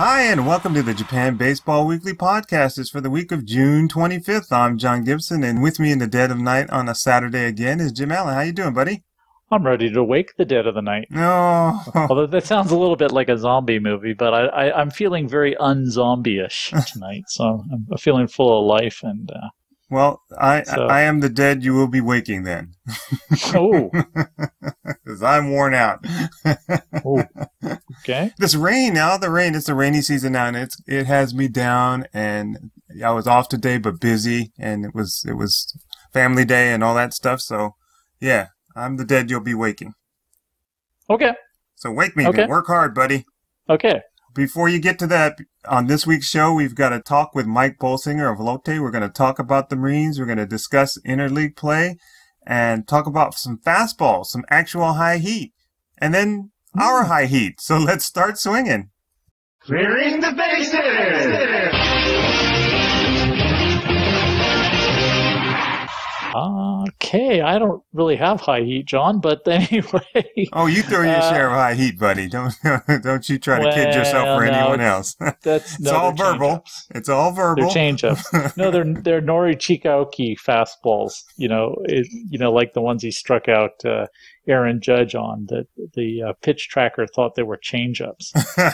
Hi, and welcome to the Japan Baseball Weekly Podcast. It's for the week of June 25th. I'm John Gibson, and with me in the dead of night on a Saturday again is Jim Allen. How you doing, buddy? I'm ready to wake the dead of the night. No. Although that sounds a little bit like a zombie movie, but I'm feeling very un-zombie-ish tonight, so I'm feeling full of life. And well, I am the dead you will be waking then. Oh. Because I'm worn out. Oh. Okay. This rain now, it's the rainy season now, and it has me down, and I was off today but busy, and it was family day and all that stuff, so yeah. I'm the dead you'll be waking. Okay. So wake me. Okay. Work hard, buddy. Okay. Before you get to that, on this week's show, we've got a talk with Mike Bolsinger of Lotte. We're going to talk about the Marines. We're going to discuss interleague play and talk about some fastballs, some actual high heat, and then our high heat. So let's start swinging. Clearing the bases! Okay, I don't really have high heat, John, but anyway. Oh, you throw your share of high heat, buddy. Don't you try to kid yourself or anyone else. It's all verbal. It's all verbal. They're change-ups. No, they're Nori Chikaoki fastballs. Like the ones he struck out Aaron Judge on. That the pitch tracker thought they were change-ups.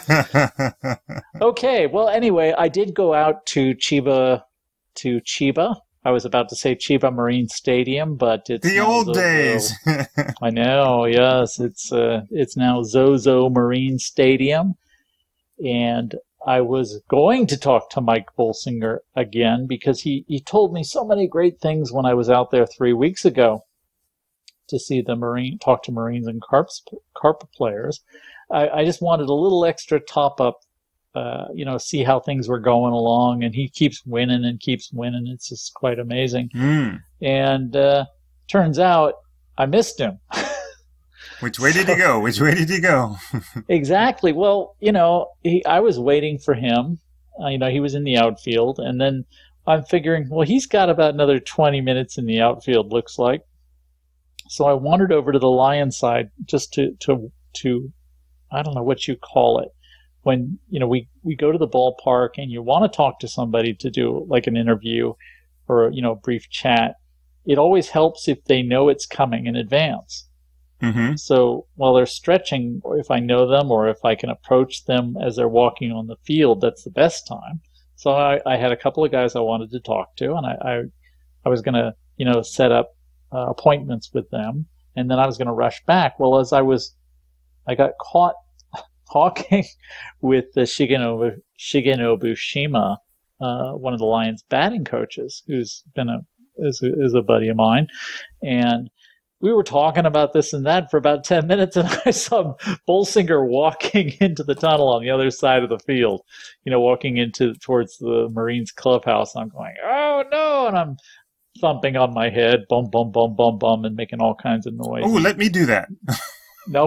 Okay, well, anyway, I did go out to Chiba. I was about to say Chiba Marine Stadium, but it's the old days. I know, yes. It's now Zozo Marine Stadium. And I was going to talk to Mike Bolsinger again because he told me so many great things when I was out there 3 weeks ago to see talk to Marines and carp players. I just wanted a little extra top up. See how things were going along, and he keeps winning. It's just quite amazing. And turns out I missed him. Which way did he go? Exactly. Well, I was waiting for him. He was in the outfield, and then I'm figuring, well, he's got about another 20 minutes in the outfield, looks like. So I wandered over to the Lion side just to I don't know what you call it. When, we go to the ballpark and you want to talk to somebody to do like an interview or, a brief chat, it always helps if they know it's coming in advance. Mm-hmm. So while they're stretching, or if I know them or if I can approach them as they're walking on the field, that's the best time. So I had a couple of guys I wanted to talk to, and I was going to, set up appointments with them, and then I was going to rush back. Well, I got caught talking with the Shigenobu Shima, one of the Lions batting coaches, who's been is a buddy of mine, and we were talking about this and that for about 10 minutes, and I saw Bolsinger walking into the tunnel on the other side of the field, walking towards the Marines clubhouse, and I'm going, oh no, and I'm thumping on my head, bum bum bum bum bum, and making all kinds of noise. Oh, let me do that. No.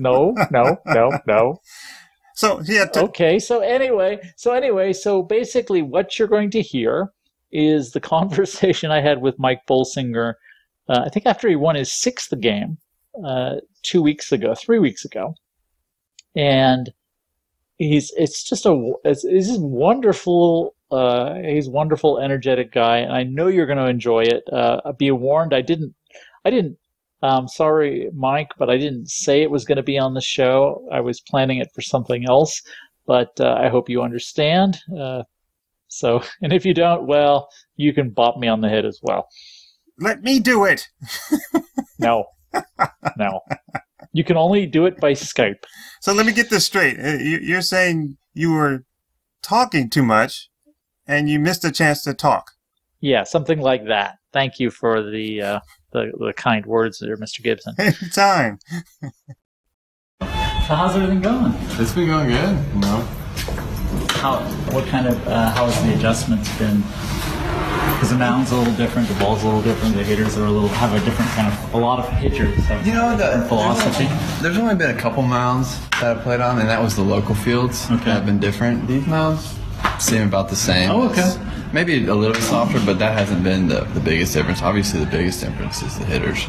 So yeah. Okay. So anyway, so basically, what you're going to hear is the conversation I had with Mike Bolsinger. I think after he won his 6th game, 3 weeks ago, and he's just wonderful. He's a wonderful, energetic guy, and I know you're going to enjoy it. Be warned, I didn't. Sorry, Mike, but I didn't say it was going to be on the show. I was planning it for something else, but I hope you understand. And if you don't, well, you can bop me on the head as well. Let me do it. No. You can only do it by Skype. So let me get this straight. You're saying you were talking too much, and you missed a chance to talk. Yeah, something like that. Thank you for the kind words there, Mr. Gibson. Anytime. So how's everything going? It's been going good, How has the adjustments been? Because the mound's a little different, the ball's a little different, the hitters are have a different a lot of pitchers have philosophy. There's only been a couple mounds that I played on, and that was the local fields that have been different. These mounds seem about the same. Oh, okay. Maybe a little bit softer, but that hasn't been the biggest difference. Obviously, the biggest difference is the hitters.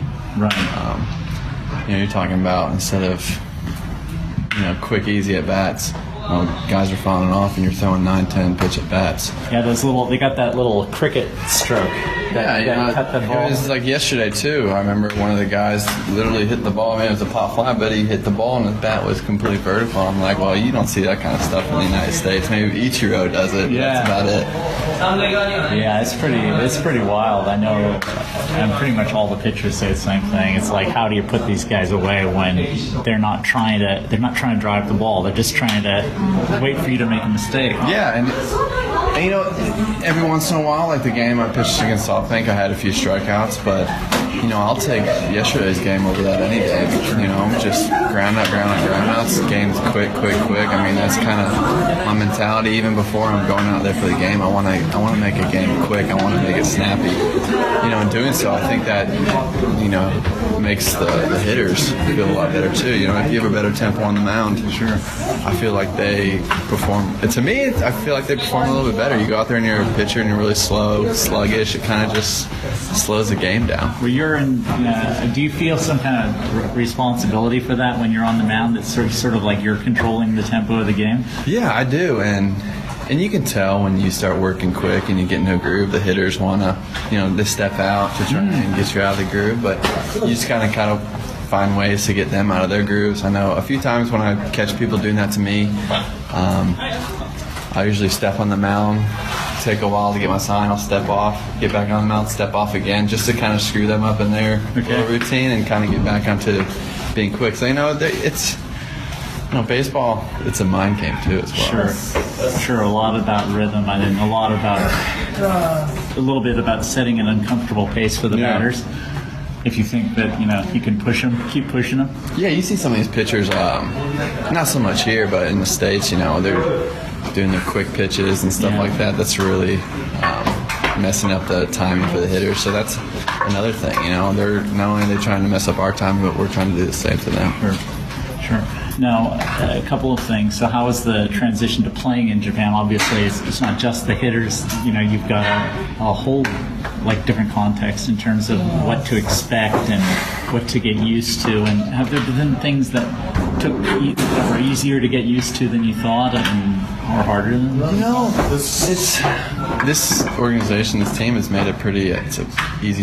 Right. You're talking about instead of quick, easy at bats, guys are fouling off and you're throwing 9-10 pitch at bats. Yeah, they got that little cricket stroke. Cut that ball. It was like yesterday too. I remember one of the guys literally hit the ball. I mean, it was a pop fly, but he hit the ball and his bat was completely vertical. I'm like, well, you don't see that kind of stuff in the United States. Maybe Ichiro does it. Yeah. That's about it. Yeah, it's pretty wild. I know, and pretty much all the pitchers say the same thing. It's like, how do you put these guys away when they're not trying to drive the ball? They're just trying to wait for you to make a mistake. Yeah, and you know, every once in a while, like the game I pitched against SoftBank, I had a few strikeouts, but you know, I'll take yesterday's game over that any day. You know, just ground outs. Game's quick. I mean, that's kind of my mentality. Even before I'm going out there for the game, I want to make a game quick. I want to make it snappy. You know, in doing so, I think that, you know, makes the hitters feel a lot better too. You know, if you have a better tempo on the mound, sure, I feel like they perform. To me, I feel like they perform a little bit better. You go out there and you're a pitcher and you're really slow, sluggish. It kind of just slows the game down. Well, do you feel some kind of responsibility for that when you're on the mound? That's sort of like you're controlling the tempo of the game. Yeah, I do, and you can tell when you start working quick and you get into a groove, the hitters want to, you know, they step out to try and get you out of the groove, but you just kind of find ways to get them out of their grooves. I know a few times when I catch people doing that to me, I usually step on the mound, take a while to get my sign, I'll step off, get back on the mound, step off again, just to kind of screw them up in their little routine and kind of get back onto being quick. So, you know, it's, you know, baseball, it's a mind game too as well. Sure. A lot about rhythm. I think a little bit about setting an uncomfortable pace for the batters. If you think that, you know, you can push them, keep pushing them. Yeah, you see some of these pitchers, not so much here, but in the States, you know, they're doing their quick pitches and stuff like that. That's really messing up the timing for the hitters. So that's another thing, you know. They're not only are they trying to mess up our time, but we're trying to do the same to them. Sure. Now, a couple of things. So how is the transition to playing in Japan? Obviously, it's not just the hitters. You know, you've got a whole, like, different context in terms of what to expect and what to get used to. And have there been things that were easier to get used to than you thought or harder than that? You know, this organization, this team has made it pretty, it's an easy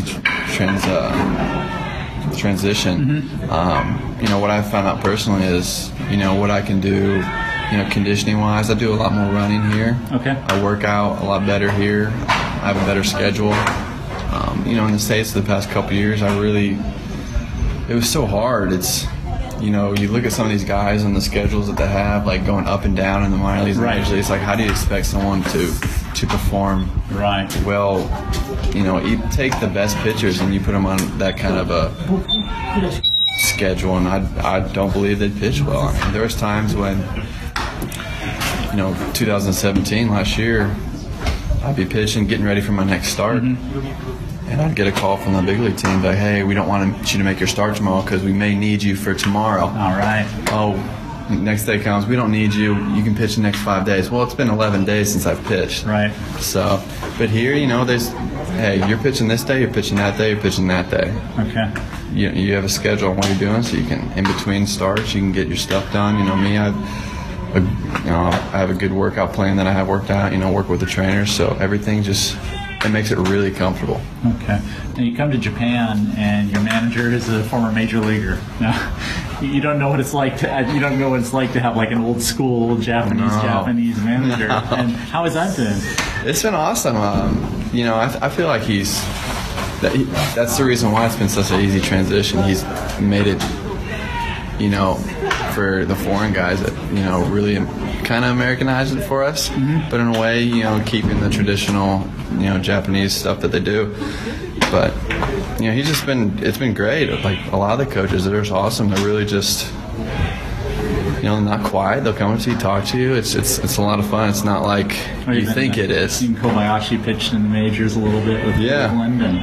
transition. You know, what I've found out personally is, you know, what I can do, you know, conditioning wise, I do a lot more running here. Okay. I work out a lot better here. I have a better schedule. You know, in the States the past couple of years, it was so hard. It's, you know, you look at some of these guys and the schedules that they have, like going up and down in the minor leagues. Right. Usually it's like, how do you expect someone to perform well? You know, you take the best pitchers and you put them on that kind of a schedule, and I don't believe they'd pitch well. I mean, there was times when, you know, 2017, last year, I'd be pitching, getting ready for my next start, and I'd get a call from the big league team like, hey, we don't want you to make your start tomorrow because we may need you for tomorrow. All right. Oh, next day comes, we don't need you. You can pitch the next 5 days. Well, it's been 11 days since I've pitched. Right. So, but here, you know, hey, you're pitching this day, you're pitching that day, you're pitching that day. Okay. You have a schedule on what you're doing, so you can, in between starts, you can get your stuff done. You know, me, I have a good workout plan that I have worked out, you know, work with the trainers, so everything just, it makes it really comfortable. Okay. Now you come to Japan and your manager is a former major leaguer. Now, you don't know what it's like to have like an old school Japanese manager. And how has that been? It's been awesome. You know, I feel like that's the reason why it's been such an easy transition. He's made it, you know, for the foreign guys that, you know, really kind of Americanized it for us, but in a way, you know, keeping the traditional, you know, Japanese stuff that they do. But, you know, it's been great. Like, a lot of the coaches, they're just awesome. They're really just, you know, not quiet. They'll come up to you, talk to you. It's a lot of fun. It's not like you think it is. Even Kobayashi pitched in the majors a little bit with Cleveland, and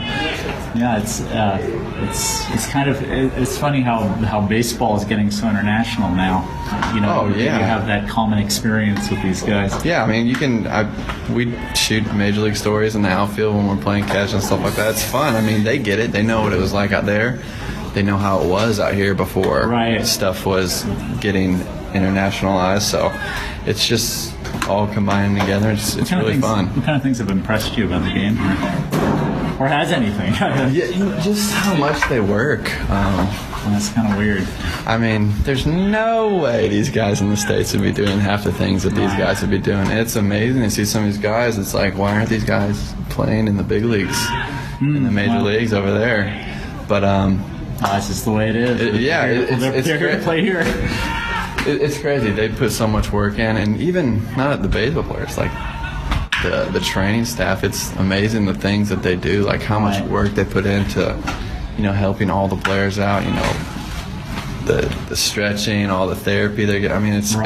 it's kind of, it's funny how baseball is getting so international now. You know, you have that common experience with these guys. Yeah, I mean, we shoot Major League stories in the outfield when we're playing catch and stuff like that. It's fun. I mean, they get it. They know what it was like out there. They know how it was out here before stuff was getting internationalized. So it's just all combining together. It's really fun. What kind of things have impressed you about the game here? Or has anything? Yeah, just how much they work. That's kind of weird. I mean, there's no way these guys in the States would be doing half the things that these guys would be doing. It's amazing to see some of these guys. It's like, why aren't these guys playing in the big leagues, in the major leagues over there? But that's just the way it is. They're here to play here. It's crazy. They put so much work in, and even not the baseball players, like the training staff. It's amazing the things that they do, like how much work they put into, helping all the players out. The stretching, all the therapy they get. I mean, it's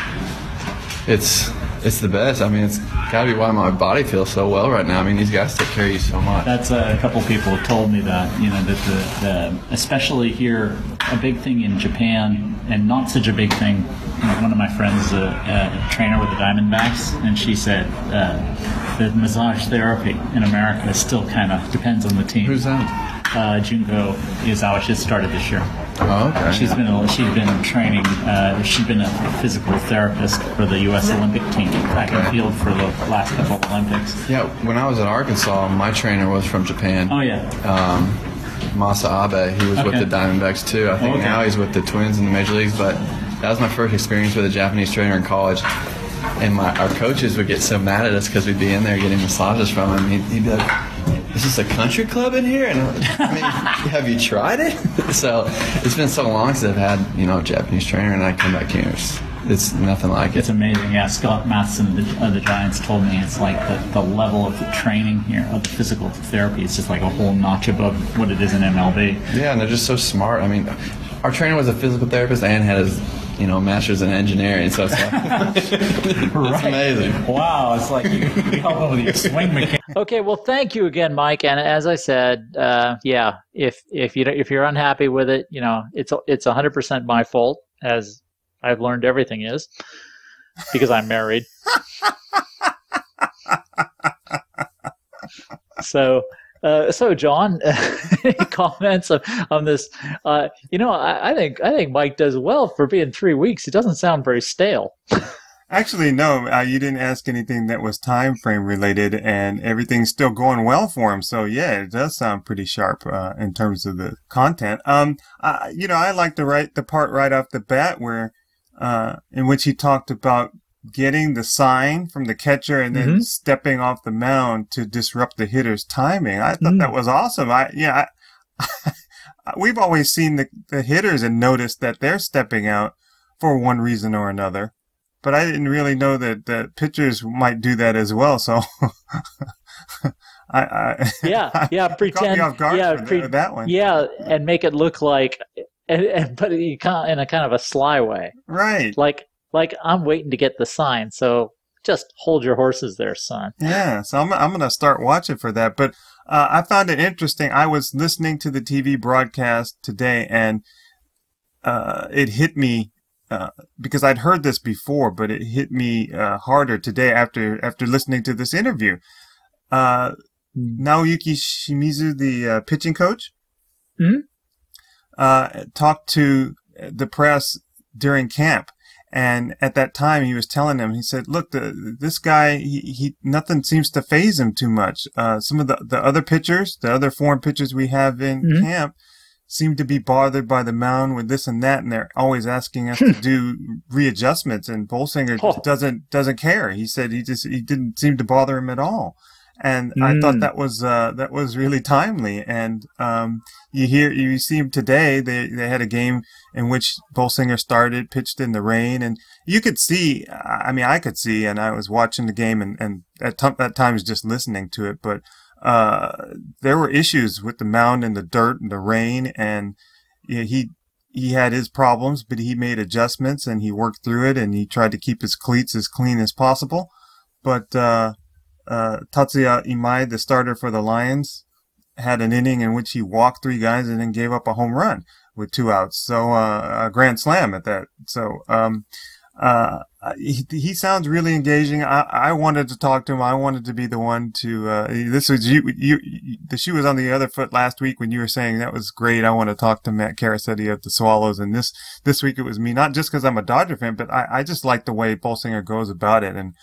the best. I mean, it's gotta be why my body feels so well right now. I mean, these guys take care of you so much. That's a couple people have told me that, that the especially here, a big thing in Japan, and not such a big thing. One of my friends is a trainer with the Diamondbacks, and she said the massage therapy in America still kind of depends on the team. Who's that? Junko Izawa just started this year. Oh, okay. She's been training. She's been a physical therapist for the U.S. Olympic team, track and field for the last couple of Olympics. Yeah, when I was at Arkansas, my trainer was from Japan. Oh yeah. Masa Abe. He was with the Diamondbacks too. I think now he's with the Twins in the major leagues. But that was my first experience with a Japanese trainer in college. And our coaches would get so mad at us because we'd be in there getting massages from him. He'd be like, "Is this a country club in here?" And have you tried it? So it's been so long since I've had a Japanese trainer, and I come back here. It's nothing like it. It's amazing. Yeah, Scott Matheson of the Giants told me it's like the level of the training here, of the physical therapy, is just like a whole notch above what it is in MLB. Yeah, and they're just so smart. I mean, our trainer was a physical therapist and had his master's in engineering, so it's like, it's amazing. Wow, it's like you help them with your swing mechanics. Okay, well, thank you again, Mike. And as I said, if you're unhappy with it, it's 100% my fault, as I've learned everything is, because I'm married. So John, any comments on this? I think Mike does well for being 3 weeks. It doesn't sound very stale. Actually, no, you didn't ask anything that was time frame related, and everything's still going well for him. So yeah, it does sound pretty sharp in terms of the content. I like to write the part right off the bat where in which he talked about getting the sign from the catcher and then stepping off the mound to disrupt the hitter's timing. I thought that was awesome. We've always seen the hitters and noticed that they're stepping out for one reason or another, but I didn't really know that the pitchers might do that as well. So pretend, that one. Yeah, and make it look like, but you can't in a kind of a sly way, right? Like I'm waiting to get the sign, so just hold your horses there, son. Yeah, so I'm going to start watching for that. But I found it interesting. I was listening to the TV broadcast today, and it hit me because I'd heard this before, but it hit me harder today after listening to this interview. Naoyuki Shimizu, the pitching coach, talked to the press during camp. And at that time, he was telling them, he said, look, this guy, he nothing seems to faze him too much. Some of the other pitchers, the other foreign pitchers we have in camp seem to be bothered by the mound with this and that. And they're always asking us to do readjustments. And Bolsinger just doesn't care. He said he didn't seem to bother him at all. And I thought that was really timely. And you see him today. They had a game in which Bolsinger started, pitched in the rain, and you could see. I could see, and I was watching the game, and at times just listening to it. But there were issues with the mound and the dirt and the rain, and he had his problems, but he made adjustments and he worked through it, and he tried to keep his cleats as clean as possible. But Tatsuya Imai, the starter for the Lions, had an inning in which he walked 3 guys and then gave up a home run with 2 outs. So, a grand slam at that. So, He sounds really engaging. I wanted to talk to him. I wanted to be the one to, this was the shoe was on the other foot last week when you were saying that was great. I want to talk to Matt Carasetti of the Swallows. And this week it was me, not just because I'm a Dodger fan, but I just like the way Bolsinger goes about it. And,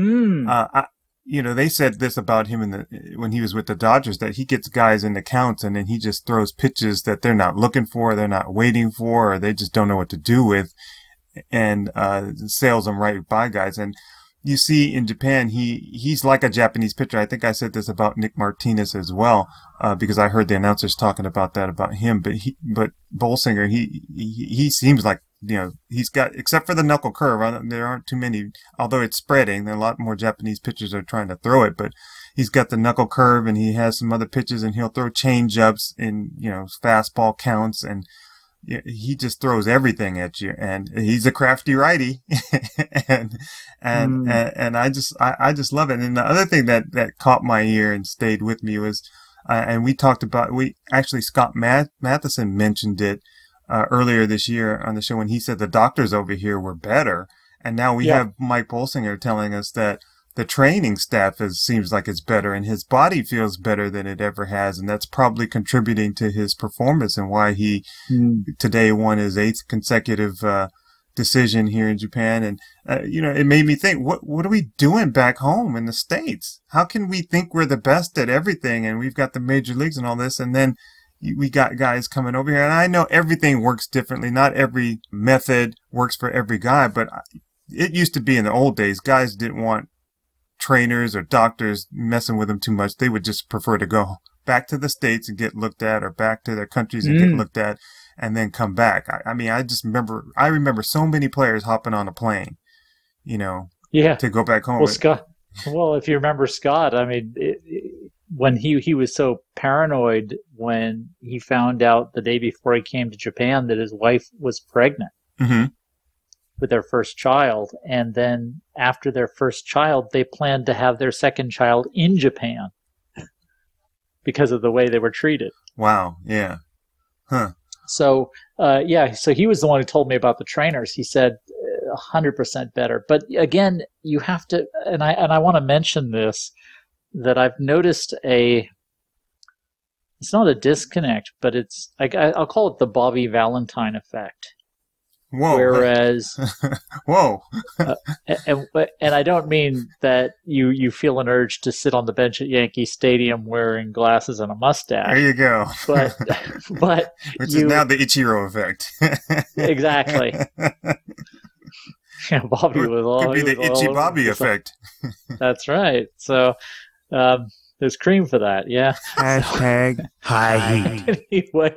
they said this about him when he was with the Dodgers, that he gets guys into counts and then he just throws pitches that they're not looking for, they're not waiting for, or they just don't know what to do with, and sails them right by guys. And you see in Japan, he's like a Japanese pitcher. I think I said this about Nick Martinez as well, because I heard the announcers talking about that about him. But Bolsinger, he seems like, he's got, except for the knuckle curve, there aren't too many, although it's spreading. There are a lot more Japanese pitchers are trying to throw it, but he's got the knuckle curve and he has some other pitches, and he'll throw change ups in, fastball counts, and he just throws everything at you, and he's a crafty righty. and I just love it. And the other thing that caught my ear and stayed with me was, and Scott Matheson mentioned it earlier this year on the show when he said the doctors over here were better. And now we have Mike Bolsinger telling us that the training staff seems like it's better, and his body feels better than it ever has. And that's probably contributing to his performance and why he today won his 8th consecutive decision here in Japan. And, it made me think, what are we doing back home in the States? How can we think we're the best at everything and we've got the major leagues and all this, and then we got guys coming over here? And I know everything works differently. Not every method works for every guy, but it used to be in the old days, guys didn't want trainers or doctors messing with them too much. They would just prefer to go back to the States and get looked at, or back to their countries and get looked at, and then come back. I remember so many players hopping on a plane, to go back home. Well, Scott, if you remember Scott, when he was so paranoid when he found out the day before he came to Japan that his wife was pregnant with their first child. And then after their first child, they planned to have their second child in Japan because of the way they were treated. Wow. Yeah. Huh. So, so he was the one who told me about the trainers. He said 100% better. But again, you have to, and I want to mention this, that I've noticed it's not a disconnect, but it's, I'll call it the Bobby Valentine effect. Whoa. Whereas, whoa. and I don't mean that you feel an urge to sit on the bench at Yankee Stadium wearing glasses and a mustache. There you go. But which is now the Ichiro effect. Exactly. Yeah, Bobby was all. Could be the Itchy Bobby effect. That's right. So there's cream for that. Yeah. Hashtag high heat. Anyway,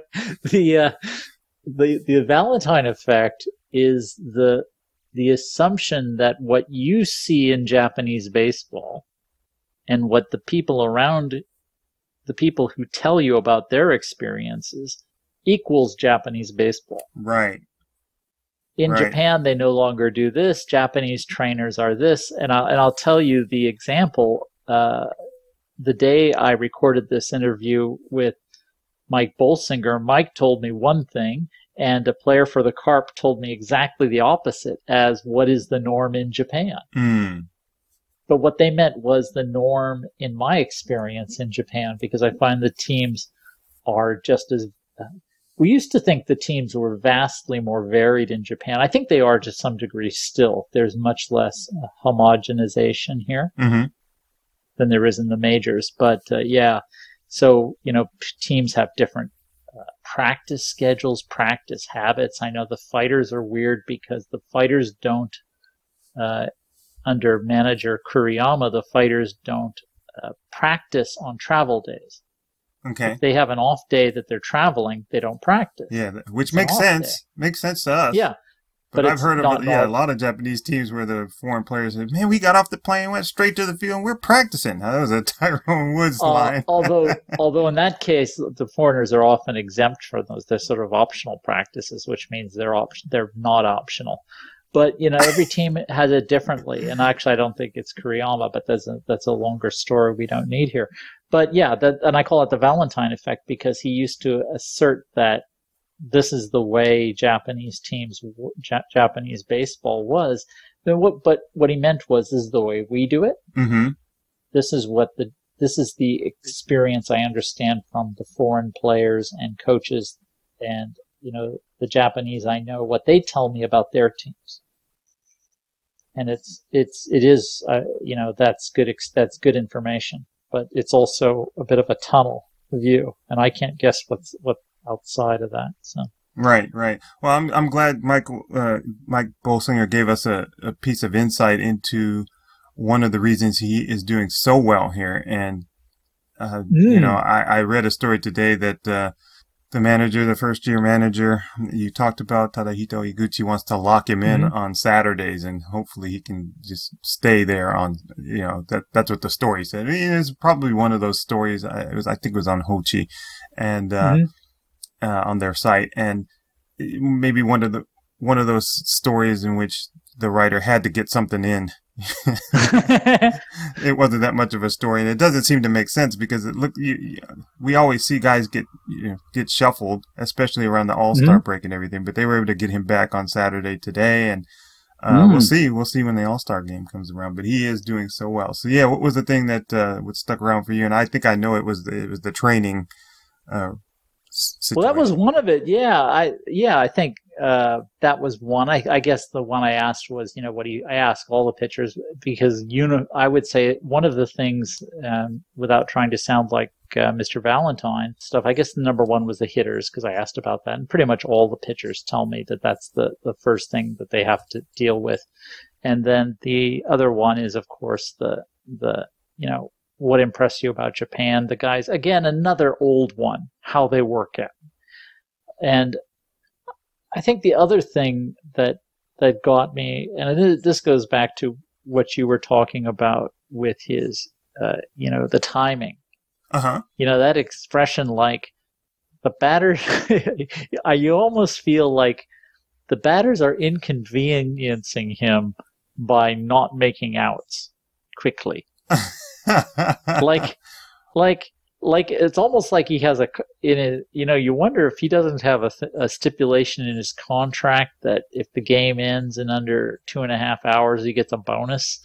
the Valentine effect is the assumption that what you see in Japanese baseball and what the people around, the people who tell you about their experiences, equals Japanese baseball. Right. In Japan, they no longer do this. Japanese trainers are this, and I'll tell you the example. The day I recorded this interview with Mike Bolsinger, Mike told me one thing, and a player for the Carp told me exactly the opposite as what is the norm in Japan. But what they meant was the norm in my experience in Japan, because I find the teams are just as... we used to think the teams were vastly more varied in Japan. I think they are to some degree still. There's much less homogenization here than there is in the majors. But so, teams have different practice schedules, practice habits. I know the fighters are weird because the fighters don't, under manager Kuriyama, the fighters don't practice on travel days. Okay. If they have an off day that they're traveling, they don't practice. Yeah, which makes sense. Day. Makes sense to us. Yeah. But I've heard of a lot of Japanese teams where the foreign players said, "Man, we got off the plane, went straight to the field, and we're practicing." That was a Tyrone Woods line. although in that case, the foreigners are often exempt from those. They're sort of optional practices, which means they're not optional. But every team has it differently. And actually, I don't think it's Kuriyama, but that's a longer story we don't need here. But yeah, and I call it the Valentine effect because he used to assert that this is the way Japanese Japanese baseball was. Then but what he meant was, this is the way we do it. Mm-hmm. This is the experience I understand from the foreign players and coaches, and the Japanese. I know what they tell me about their teams, and it is that's good information, but it's also a bit of a tunnel view, and I can't guess what's outside of that. So. Right. Well, I'm glad Mike Bolsinger gave us a piece of insight into one of the reasons he is doing so well here. And, I read a story today that, the first year manager you talked about, Tadahito Iguchi, wants to lock him in on Saturdays, and hopefully he can just stay there on, that's what the story said. I mean, it's probably one of those stories. I think it was on Hochi and, on their site, and maybe one of those stories in which the writer had to get something in. It wasn't that much of a story, and it doesn't seem to make sense because we always see guys get shuffled, especially around the All-Star break and everything. But they were able to get him back on Saturday today, and we'll see when the All-Star game comes around. But he is doing so well. So yeah, what was the thing that what stuck around for you? And I think I know it was the training. Situation. Well, that was one of it. Yeah, I think that was one. I guess the one I asked was, I ask all the pitchers because I would say one of the things, without trying to sound like Mr. Valentine stuff, I guess the number one was the hitters, because I asked about that, and pretty much all the pitchers tell me that that's the first thing that they have to deal with, and then the other one is, of course, the what impressed you about Japan? The guys, again, another old one, how they work out. And I think the other thing that got me, and this goes back to what you were talking about with his, the timing. Uh-huh. That expression, like the batters, you almost feel like the batters are inconveniencing him by not making outs quickly. like it's almost like he has you wonder if he doesn't have a stipulation in his contract that if the game ends in under 2.5 hours, he gets a bonus.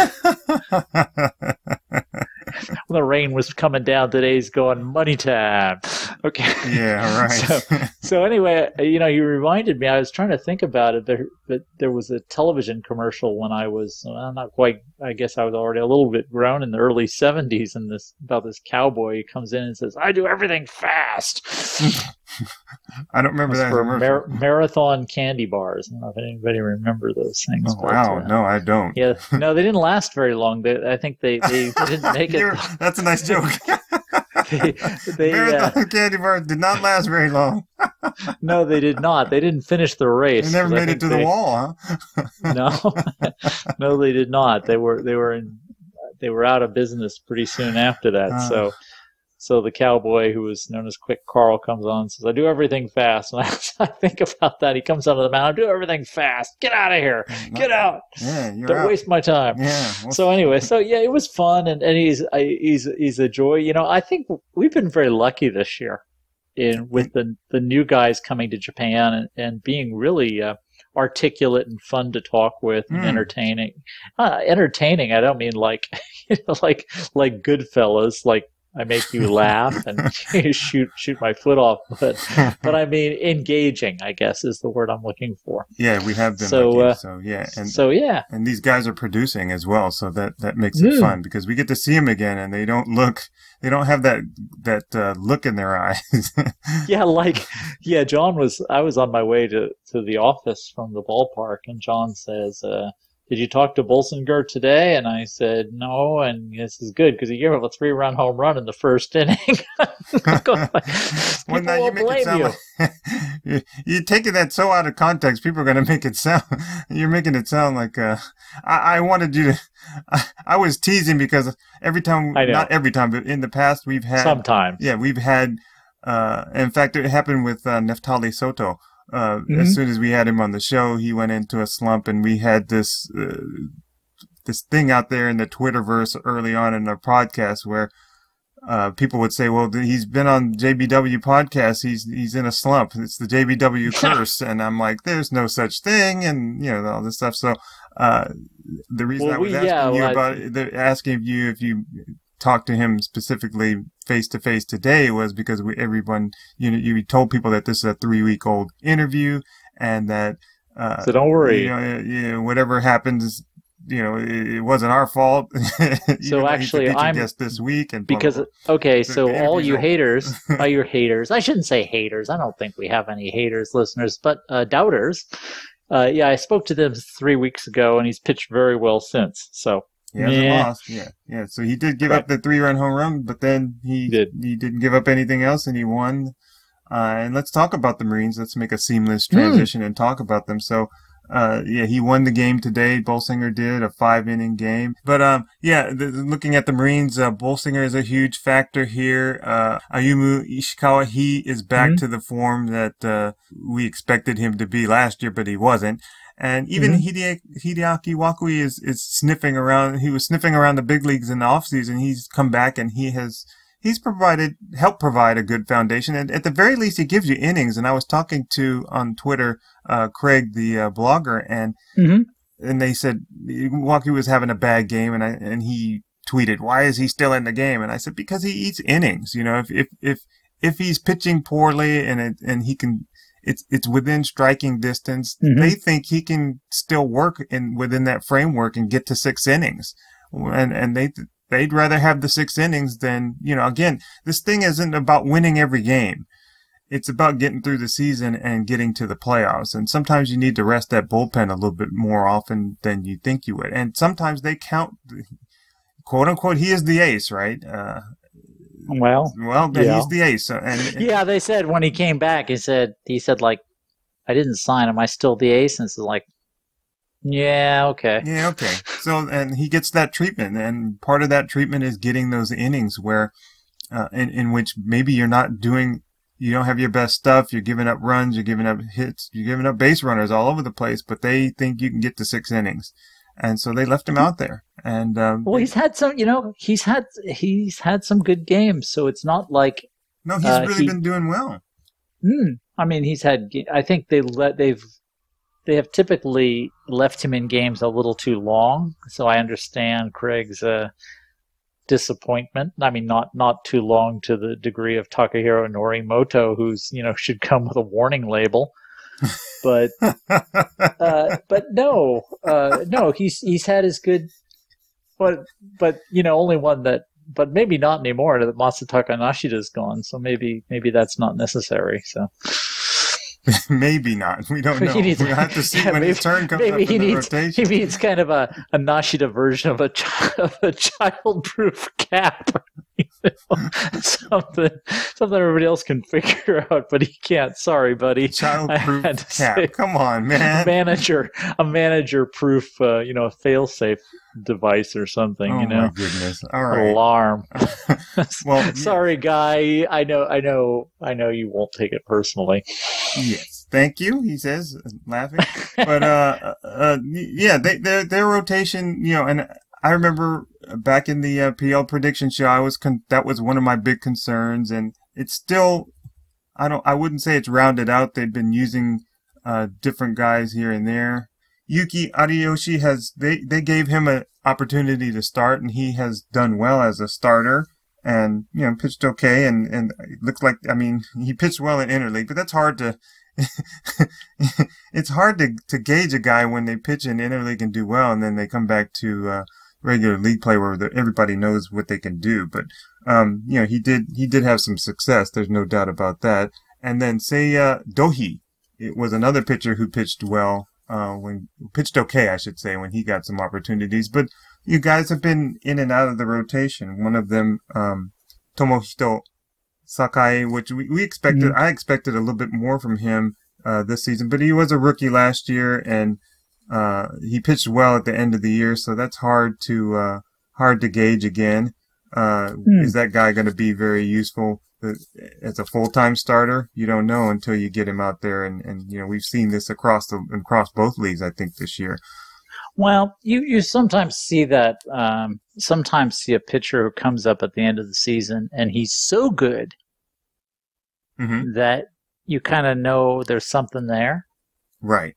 The rain was coming down today. He's going, money time. Okay. Yeah, right. So anyway, you reminded me, I was trying to think about it. There was a television commercial when I was, not quite, I guess I was already a little bit grown in the early 70s, and about this cowboy who comes in and says, I do everything fast. I don't remember that. For marathon candy bars. I don't know if anybody remember those things. Oh, wow. No, I don't. Yeah. No, they didn't last very long. I think they didn't make it. That's a nice joke. Marathon candy bars did not last very long. No, they did not. They didn't finish the race. They never made it to the wall, huh? No, they did not. They were out of business pretty soon after that. So the cowboy, who was known as Quick Carl, comes on and says, I do everything fast. And I think about that. He comes out of the mountain, I do everything fast. Get out of here. Get out. Yeah, you're Don't out. Waste my time. Yeah. So anyway, it was fun, and he's a joy. I think we've been very lucky this year with the new guys coming to Japan and being really articulate and fun to talk with and entertaining. Entertaining, I don't mean like like Goodfellas, like I make you laugh and shoot my foot off, but I mean engaging, I guess, is the word I'm looking for. Yeah, we have been and these guys are producing as well, so that makes it fun because we get to see them again, and they don't have that look in their eyes. John I was on my way to the office from the ballpark, and John says, did you talk to Bolsinger today? And I said, no, and this is good because he gave up a 3-run home run in the first inning. Well, now you make it sound like you're taking that so out of context. People are going to make it sound. You're making it sound like I wanted you to. I was teasing because every time, not every time, but in the past we've had sometimes. Yeah, we've had. In fact, it happened with Neftali Soto. As soon as we had him on the show, he went into a slump, and we had this thing out there in the Twitterverse early on in our podcast where people would say, well, he's been on JBW podcast. He's in a slump. It's the JBW curse. And I'm like, there's no such thing. And, all this stuff. So, the reason I was asking you if you talked to him specifically face to face today was because everyone, you told people that this is a 3-week-old interview and that, so don't worry. Whatever happens, it wasn't our fault. So actually, I'm guest this week and because blah, blah, blah. Okay, so all you haters, all your haters. I shouldn't say haters. I don't think we have any haters, listeners, but doubters. I spoke to them 3 weeks ago, and he's pitched very well since. So he hasn't lost. Yeah. So he did give up the 3-run home run, but then he didn't give up anything else, and he won. And let's talk about the Marines. Let's make a seamless transition and talk about them. So. He won the game today. Bolsinger did a 5-inning game. But, looking at the Marines, Bolsinger is a huge factor here. Ayumu Ishikawa, he is back to the form that, we expected him to be last year, but he wasn't. And even Hideaki Wakui is sniffing around. He was sniffing around the big leagues in the offseason. He's come back and he's helped provide a good foundation. And at the very least, he gives you innings. And I was talking to, on Twitter, Craig, the blogger, and they said Wakui was having a bad game. And he tweeted, why is he still in the game? And I said, because he eats innings. If he's pitching poorly and he can, it's within striking distance, they think he can still work within that framework and get to 6 innings. And they'd rather have the 6 innings than, again, this thing isn't about winning every game. It's about getting through the season and getting to the playoffs. And sometimes you need to rest that bullpen a little bit more often than you think you would. And sometimes they count, quote unquote, he is the ace, right? Well, he's the ace. They said when he came back, he said like, I didn't sign. Am I still the ace? And it's like, yeah, okay. Yeah, okay. So, and he gets that treatment, and part of that treatment is getting those innings where, in which maybe you don't have your best stuff, you're giving up runs, you're giving up hits, you're giving up base runners all over the place, but they think you can get to 6 innings. And so they left him out there. And, he's had some, he's had some good games, so it's not like. No, he's really been doing well. I mean, I think they have typically left him in games a little too long, so I understand Craig's disappointment. I mean, not too long to the degree of Takahiro Norimoto, who's should come with a warning label. But no, he's had his good, but only one that. But maybe not anymore that Masataka Nashita's gone, so maybe that's not necessary. So. Maybe not. We don't know. We'll have to see when his turn comes up in the rotation. He needs kind of a Nashita version of a child-proof cap. Something everybody else can figure out, but he can't. Sorry, buddy. Child-proof cap. Come on, man. A manager-proof, fail-safe device or something. Oh my goodness! All right. Alarm. Well, sorry, guy. I know. You won't take it personally. Yes, thank you. He says, laughing. But their rotation. And I remember back in the PL prediction show, that was one of my big concerns, and it's still. I wouldn't say it's rounded out. They've been using different guys here and there. Yuki Ariyoshi they gave him an opportunity to start, and he has done well as a starter and, pitched okay. And it looks like, he pitched well in interleague, but that's hard to, it's hard to gauge a guy when they pitch in interleague and do well, and then they come back to, regular league play where everybody knows what they can do. But, he did have some success. There's no doubt about that. And then Seiya Dohi, it was another pitcher who pitched well. Pitched okay, I should say, when he got some opportunities. But you guys have been in and out of the rotation. One of them, Tomohito Sakai, which we expected. I expected a little bit more from him this season, but he was a rookie last year, and he pitched well at the end of the year, so that's hard to gauge again. Is that guy going to be very useful as a full-time starter? You don't know until you get him out there, and we've seen this across both leagues, I think, this year. Well, you sometimes see that. Sometimes see a pitcher who comes up at the end of the season and he's so good that you kind of know there's something there. Right.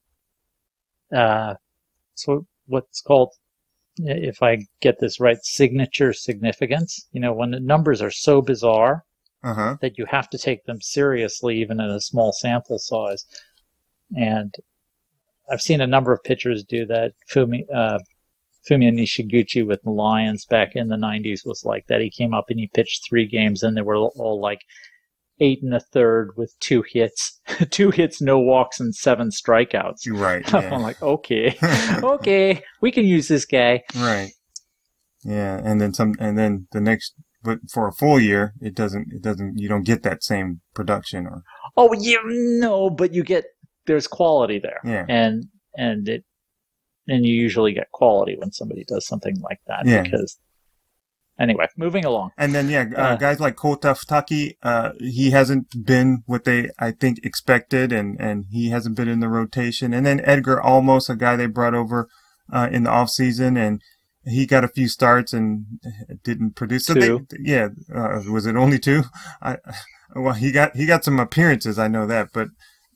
So what's called, if I get this right, signature significance. When the numbers are so bizarre that you have to take them seriously, even in a small sample size. And I've seen a number of pitchers do that. Fumiya Nishiguchi with the Lions back in the 90s was like that. He came up and he pitched 3 games, and they were all like 8 1/3 with 2 hits, 2 hits, no walks, and 7 strikeouts. Right. Yeah. I'm like, okay, we can use this guy. Right. Yeah, and then the next, but for a full year, you don't get that same production or. Oh, no, but there's quality there. Yeah. And you usually get quality when somebody does something like that. Yeah. Because anyway, moving along. And then guys like Kota Futaki, he hasn't been what they I think expected, and he hasn't been in the rotation. And then Edgar Olmos, a guy they brought over in the off season, and he got a few starts and didn't produce. So 2. Was it only 2? Well, he got some appearances, I know that, but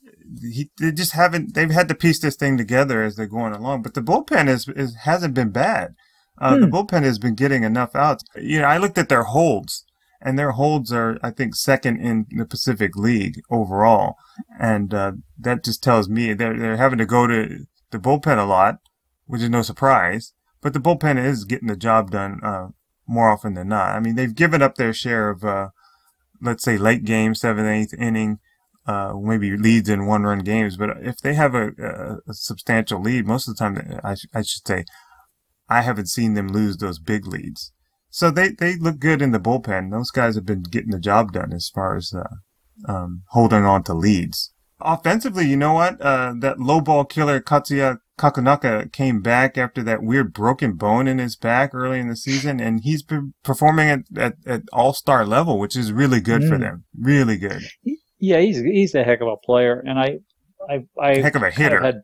they've had to piece this thing together as they're going along. But the bullpen hasn't been bad. The bullpen has been getting enough outs. I looked at their holds, and their holds are, I think, second in the Pacific League overall. And that just tells me they're having to go to the bullpen a lot, which is no surprise. But the bullpen is getting the job done more often than not. I mean, they've given up their share of, let's say, late game, 7th, 8th inning, maybe leads in 1-run games. But if they have a substantial lead, most of the time, I should say, I haven't seen them lose those big leads. So they look good in the bullpen. Those guys have been getting the job done as far as holding on to leads. Offensively, you know what? That low ball killer Katsuya Kakunaka came back after that weird broken bone in his back early in the season, and he's been performing at all-star level, which is really good for them. Really good. Yeah, he's a heck of a player, and I heck of a hitter.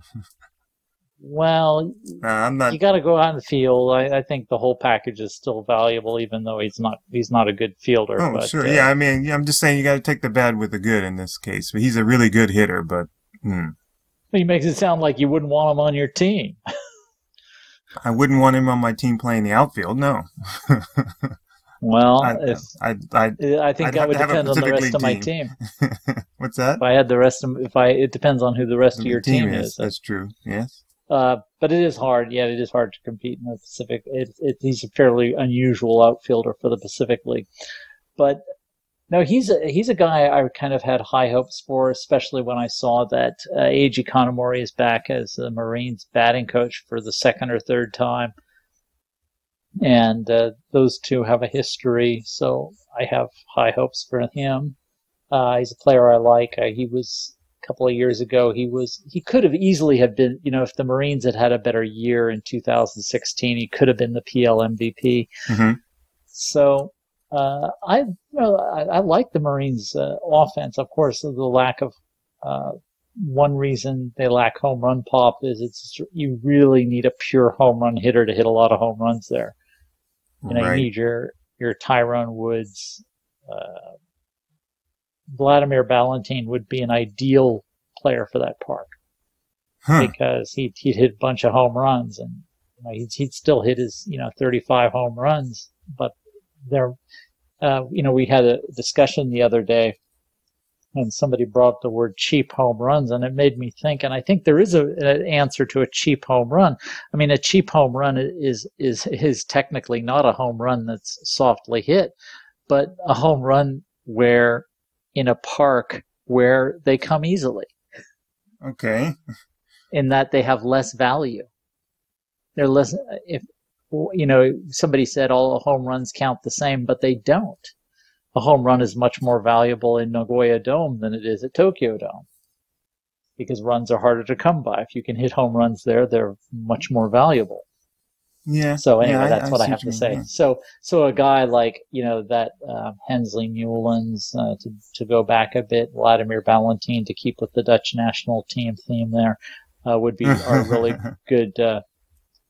Well, I'm not. You got to go out in the field. I think the whole package is still valuable, even though he's not a good fielder. Oh, but, sure. Yeah, I mean, I'm just saying you got to take the bad with the good in this case. But he's a really good hitter, but. He makes it sound like you wouldn't want him on your team. I wouldn't want him on my team playing the outfield. No. Well, I think that would depend on the rest of my team. What's that? If I had the rest of, it depends on who the rest of your team is. That's true. Yes. But it is hard. Yeah, it is hard to compete in the Pacific. He's a fairly unusual outfielder for the Pacific League. But no, he's a guy I kind of had high hopes for, especially when I saw that Eiji Kanamori is back as the Marines batting coach for the 2nd or 3rd time. And those two have a history, so I have high hopes for him. He's a player I like. He was a couple of years ago. He could have easily have been, if the Marines had a better year in 2016, he could have been the PL MVP. Mm-hmm. So I like the Marines' offense. Of course, the lack of one reason they lack home run pop is you really need a pure home run hitter to hit a lot of home runs there. Right. You need your Tyrone Woods. Vladimir Ballantyne would be an ideal player for that park because he'd hit a bunch of home runs, and he'd still hit his 35 home runs. But we had a discussion the other day, and somebody brought up the word cheap home runs, and it made me think, and I think there is an answer to a cheap home run. I mean, a cheap home run is technically not a home run that's softly hit, but a home run where in a park where they come easily. Okay. In that they have less value. They're less, somebody said all home runs count the same, but they don't. A home run is much more valuable in Nagoya Dome than it is at Tokyo Dome because runs are harder to come by. If you can hit home runs there, they're much more valuable. Yeah. So anyway, yeah, that's what I have to say. Yeah. So a guy like, that Hensley Newlands, to go back a bit, Vladimir Ballantyne to keep with the Dutch national team theme there, would be our really good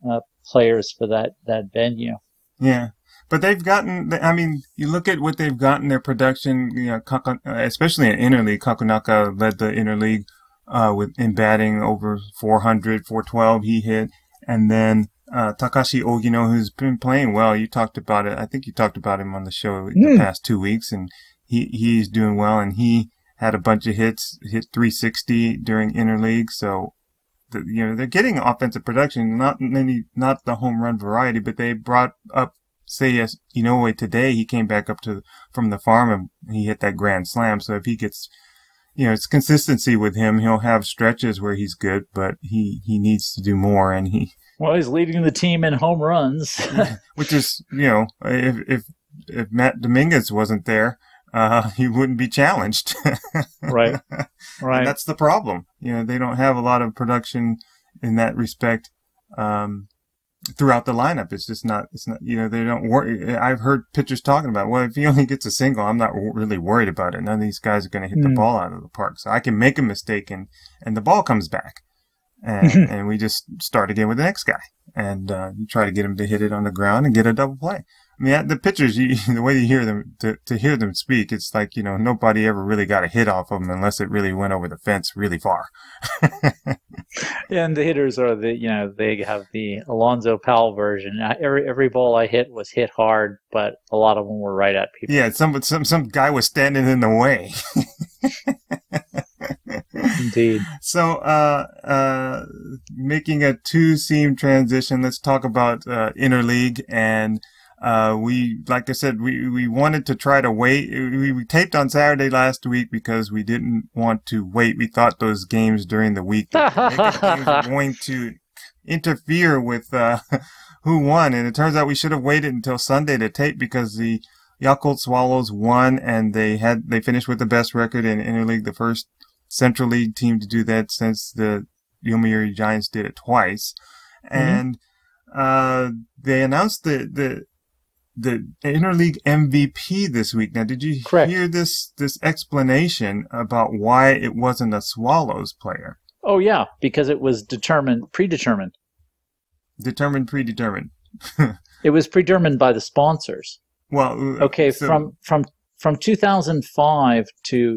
players for that venue. Yeah. But they've gotten, I mean, you look at what they've gotten, their production, especially in interleague. Kakunaka led the interleague in batting over 400, 412 he hit. And then Takashi Ogino, who's been playing well. You talked about it. I think you talked about him on the show the past 2 weeks, and he's doing well. And he had a bunch of hits, hit 360 during interleague. So, they're getting offensive production, not the home run variety, but they brought up, say, as Inoue today, he came back up from the farm and he hit that grand slam. So if he gets, it's consistency with him. He'll have stretches where he's good, but he needs to do more. And he's leading the team in home runs, which is, if Matt Dominguez wasn't there, he wouldn't be challenged. Right. And that's the problem. They don't have a lot of production in that respect. Throughout the lineup, it's not, they don't worry. I've heard pitchers talking about, well, if he only gets a single, I'm not really worried about it. None of these guys are going to hit the ball out of the park. So I can make a mistake and the ball comes back. And we just start again with the next guy. And you try to get him to hit it on the ground and get a double play. I mean, the pitchers, the way you hear them, to hear them speak, it's like, nobody ever really got a hit off them unless it really went over the fence really far. And the hitters are they have the Alonzo Powell version. Every ball I hit was hit hard, but a lot of them were right at people. Yeah, some guy was standing in the way. Indeed. So, making a two-seam transition, let's talk about interleague. And like I said, we wanted to try to wait. We taped on Saturday last week because we didn't want to wait. We thought those games during the week were going to interfere with who won. And it turns out we should have waited until Sunday to tape because the Yakult Swallows won and they finished with the best record in interleague, the first Central League team to do that since the Yomiuri Giants did it twice. And they announced the interleague MVP this week. Now, did you hear this explanation about why it wasn't a Swallows player? Oh yeah, because it was predetermined. Predetermined. It was predetermined by the sponsors. Well, okay, so from 2005 to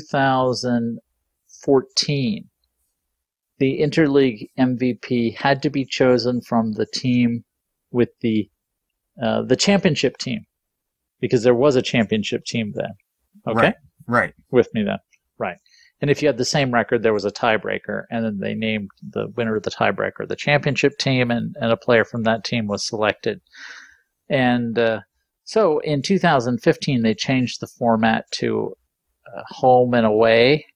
2014, the interleague MVP had to be chosen from the team with the championship team, because there was a championship team then. Okay? Right. With me then. Right. And if you had the same record, there was a tiebreaker, and then they named the winner of the tiebreaker the championship team, and a player from that team was selected. And so in 2015, they changed the format to home and away.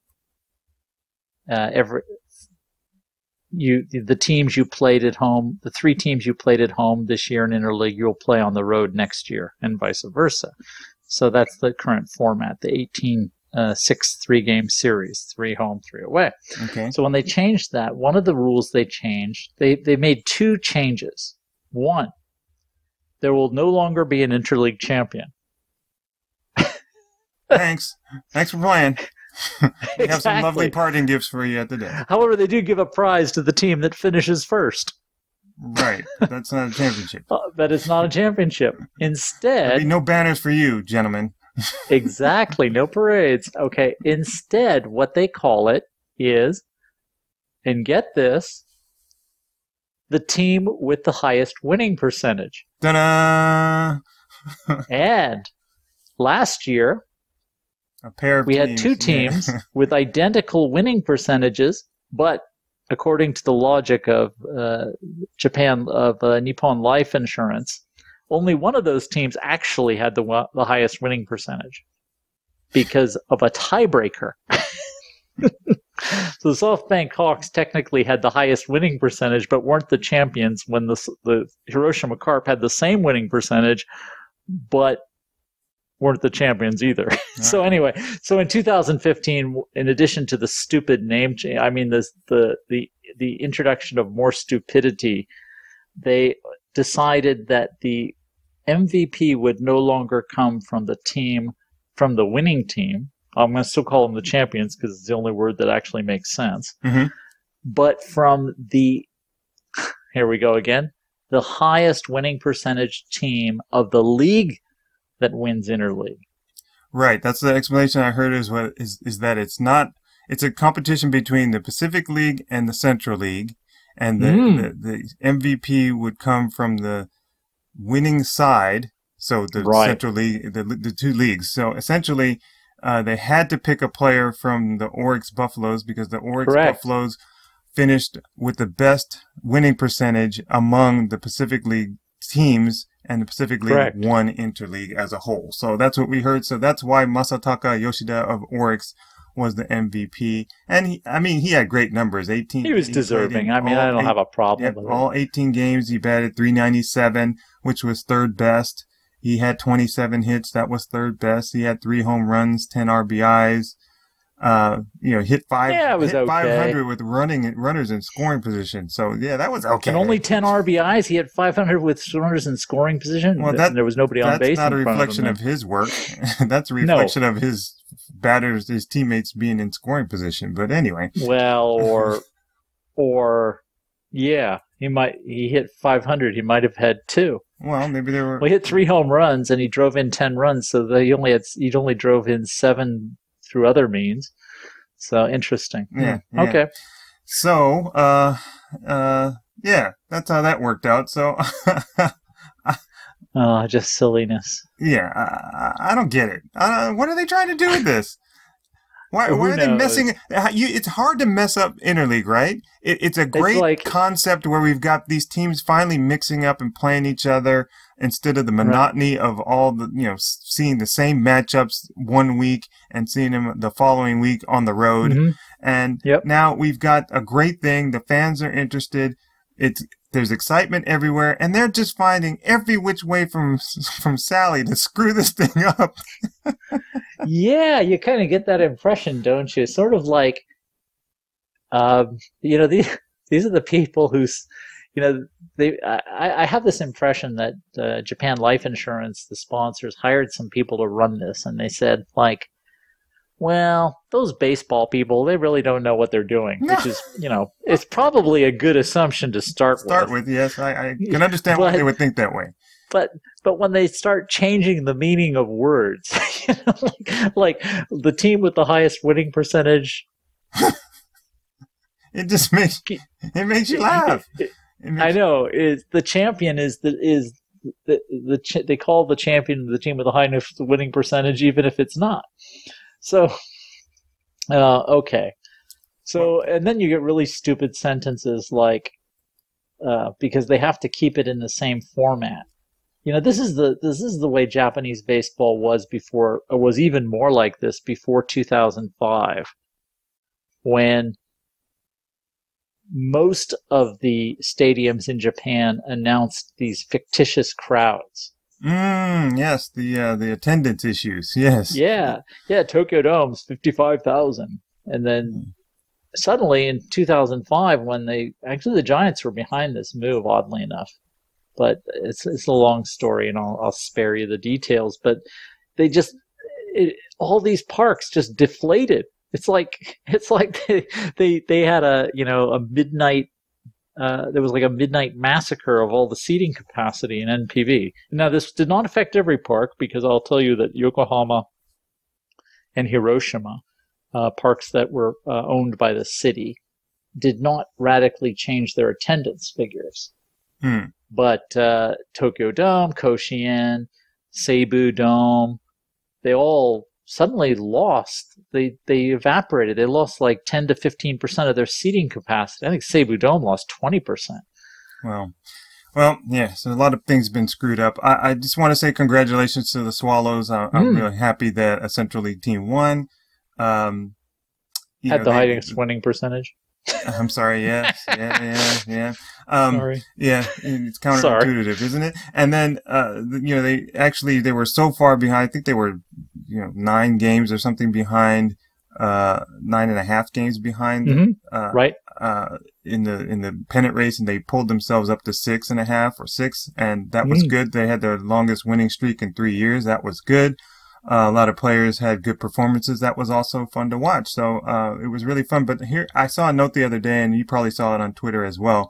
The teams you played at home, the three teams you played at home this year in interleague, you'll play on the road next year, and vice versa. So that's the current format, the 6 3-game series, 3 home, 3 away. Okay. So when they changed that, one of the rules they changed, they made 2 changes. One, there will no longer be an interleague champion. Thanks for playing. We have some lovely parting gifts for you at the day. However, they do give a prize to the team that finishes first. Right. That's not a championship. That is not a championship. Instead... There'll be no banners for you, gentlemen. Exactly. No parades. Okay. Instead, what they call it is, and get this, the team with the highest winning percentage. Ta-da! And last year, we had 2 teams with identical winning percentages, but according to the logic of Nippon Life Insurance, only one of those teams actually had the highest winning percentage because of a tiebreaker. So the SoftBank Hawks technically had the highest winning percentage, but weren't the champions when the Hiroshima Carp had the same winning percentage, but weren't the champions either. So anyway, so in 2015, in addition to the stupid name change, I mean the introduction of more stupidity, they decided that the MVP would no longer come from the winning team. I'm going to still call them the champions because it's the only word that actually makes sense. Mm-hmm. But from here we go again, the highest winning percentage team of the league that wins interleague. Right. That's the explanation I heard is that it's a competition between the Pacific League and the Central League, and the MVP would come from the winning side. So the Central League, the two leagues. So essentially, they had to pick a player from the Oryx Buffaloes because the Oryx Buffaloes finished with the best winning percentage among the Pacific League teams, and the Pacific League won interleague as a whole. So that's what we heard. So that's why Masataka Yoshida of Oryx was the MVP. And he had great numbers. 18. He was deserving. I don't have a problem with it. All 18 games, he batted .397, which was third best. He had 27 hits. That was third best. He had 3 home runs, 10 RBIs. Hit 500 with runners in scoring position. So that was okay. And only 10 RBIs. He had 500 with runners in scoring position. Well, there was nobody on base. That's not a reflection of his work. That's a reflection of his batters, his teammates being in scoring position. But anyway. Well, he hit 500. He might have had 2. Well, maybe there were. Well, he hit 3 home runs and he drove in 10 runs. So he only drove in 7 through other means. So interesting. Yeah. Okay. So, that's how that worked out. So, just silliness. Yeah, I don't get it. What are they trying to do with this? Why are they messing? It's hard to mess up interleague, right? It's a great concept where we've got these teams finally mixing up and playing each other instead of the monotony of all the, seeing the same matchups one week and seeing them the following week on the road. Mm-hmm. And now we've got a great thing. The fans are interested. There's excitement everywhere, and they're just finding every which way from Sally to screw this thing up. Yeah, you kind of get that impression, don't you? Sort of like, these are the people who's, I have this impression that Japan Life Insurance, the sponsors, hired some people to run this, and they said, well, those baseball people, they really don't know what they're doing, which is, it's probably a good assumption to start with. Yes, I can understand why they would think that way. But when they start changing the meaning of words, like the team with the highest winning percentage, it just makes you laugh. I know. The champion they call the champion the team with the highest winning percentage, even if it's not. So, okay. So, and then you get really stupid sentences like, because they have to keep it in the same format. This is the way Japanese baseball was before, or was even more like this before 2005, when most of the stadiums in Japan announced these fictitious crowds. Yes, the attendance issues. Yes. Yeah. Tokyo Dome's 55,000, and then suddenly in 2005, when the Giants were behind this move, oddly enough, but it's a long story, and I'll spare you the details. But they all these parks just deflated. It's like they had a midnight. There was like a midnight massacre of all the seating capacity in NPB. Now, this did not affect every park, because I'll tell you that Yokohama and Hiroshima, parks that were owned by the city, did not radically change their attendance figures. But Tokyo Dome, Koshien, Seibu Dome, they all suddenly lost. They evaporated. They lost like 10 to 15% of their seating capacity. I think Seibu Dome lost 20%. Well, yeah. So a lot of things have been screwed up. I just want to say congratulations to the Swallows. I'm really happy that a Central League team won. Had the highest winning percentage. I'm sorry. Yes. Yeah. Sorry. Yeah. It's counterintuitive, isn't it? And then, they were so far behind. I think they were, 9 games or something behind, 9.5 games behind. Right. In the pennant race, and they pulled themselves up to 6.5 or 6, and that was good. They had their longest winning streak in 3 years. That was good. A lot of players had good performances. That was also fun to watch. So it was really fun. But here, I saw a note the other day, and you probably saw it on Twitter as well,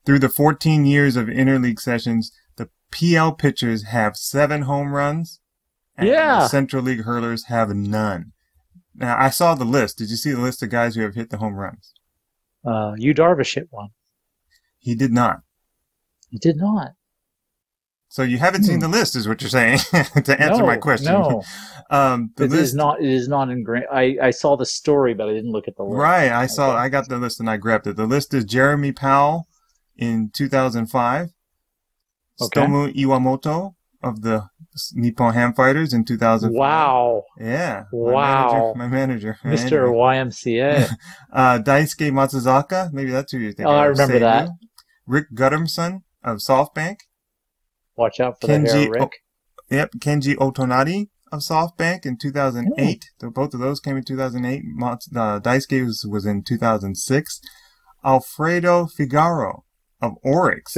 through the 14 years of interleague sessions, the PL pitchers have 7 home runs, and Yeah. the Central League hurlers have none. Now, I saw the list. Did you see the list of guys who have hit the home runs? Yu Darvish hit one. He did not. He did not. So you haven't seen the list, is what you're saying, to answer my question. No, The it list, is not. It is not ingrained. I saw the story, but I didn't look at the list. right, I got the list and I grabbed it. The list is Jeremy Powell in 2005, Okay. Stomu Iwamoto of the Nippon Ham Fighters in 2005. Wow, Yeah. Wow. My manager. Mr. Anyway. YMCA. Daisuke Matsuzaka, maybe that's who you're thinking Oh, I of. remember that. Rick Gutterson of SoftBank. Watch out for the hair, Rick. Yep, Kenji Otonari of SoftBank in 2008. Both of those came in 2008. Daisuke was in 2006. Alfredo Figaro of Oryx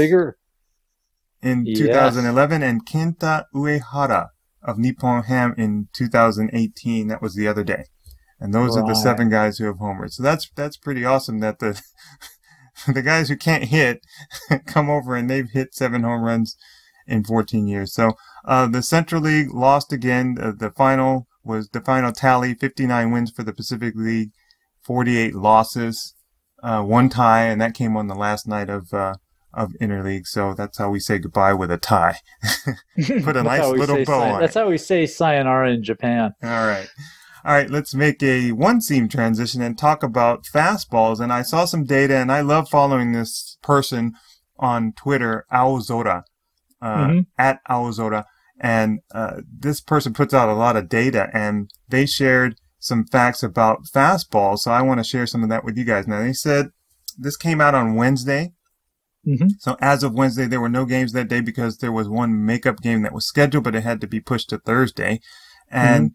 in Yes. 2011, and Kenta Uehara of Nippon Ham in 2018. That was the other day. And those are the Right. 7 guys who have homered. So that's pretty awesome that the the guys who can't hit come over and they've hit 7 home runs in 14 years. So the Central League lost again. The final tally: 59 wins for the Pacific League, 48 losses, 1 tie, and that came on the last night of interleague. So that's how we say goodbye, with a tie. Put a That's nice how we little say bow on That's it. how we say sayonara in Japan. All right, let's make a one-seam transition and talk about fastballs. And I saw some data, and I love following this person on Twitter, Aozora, at Aozora. And this person puts out a lot of data, and they shared some facts about fastballs. So I want to share some of that with you guys. Now, they said this came out on Wednesday. So as of Wednesday, there were no games that day because there was one makeup game that was scheduled, but it had to be pushed to Thursday. And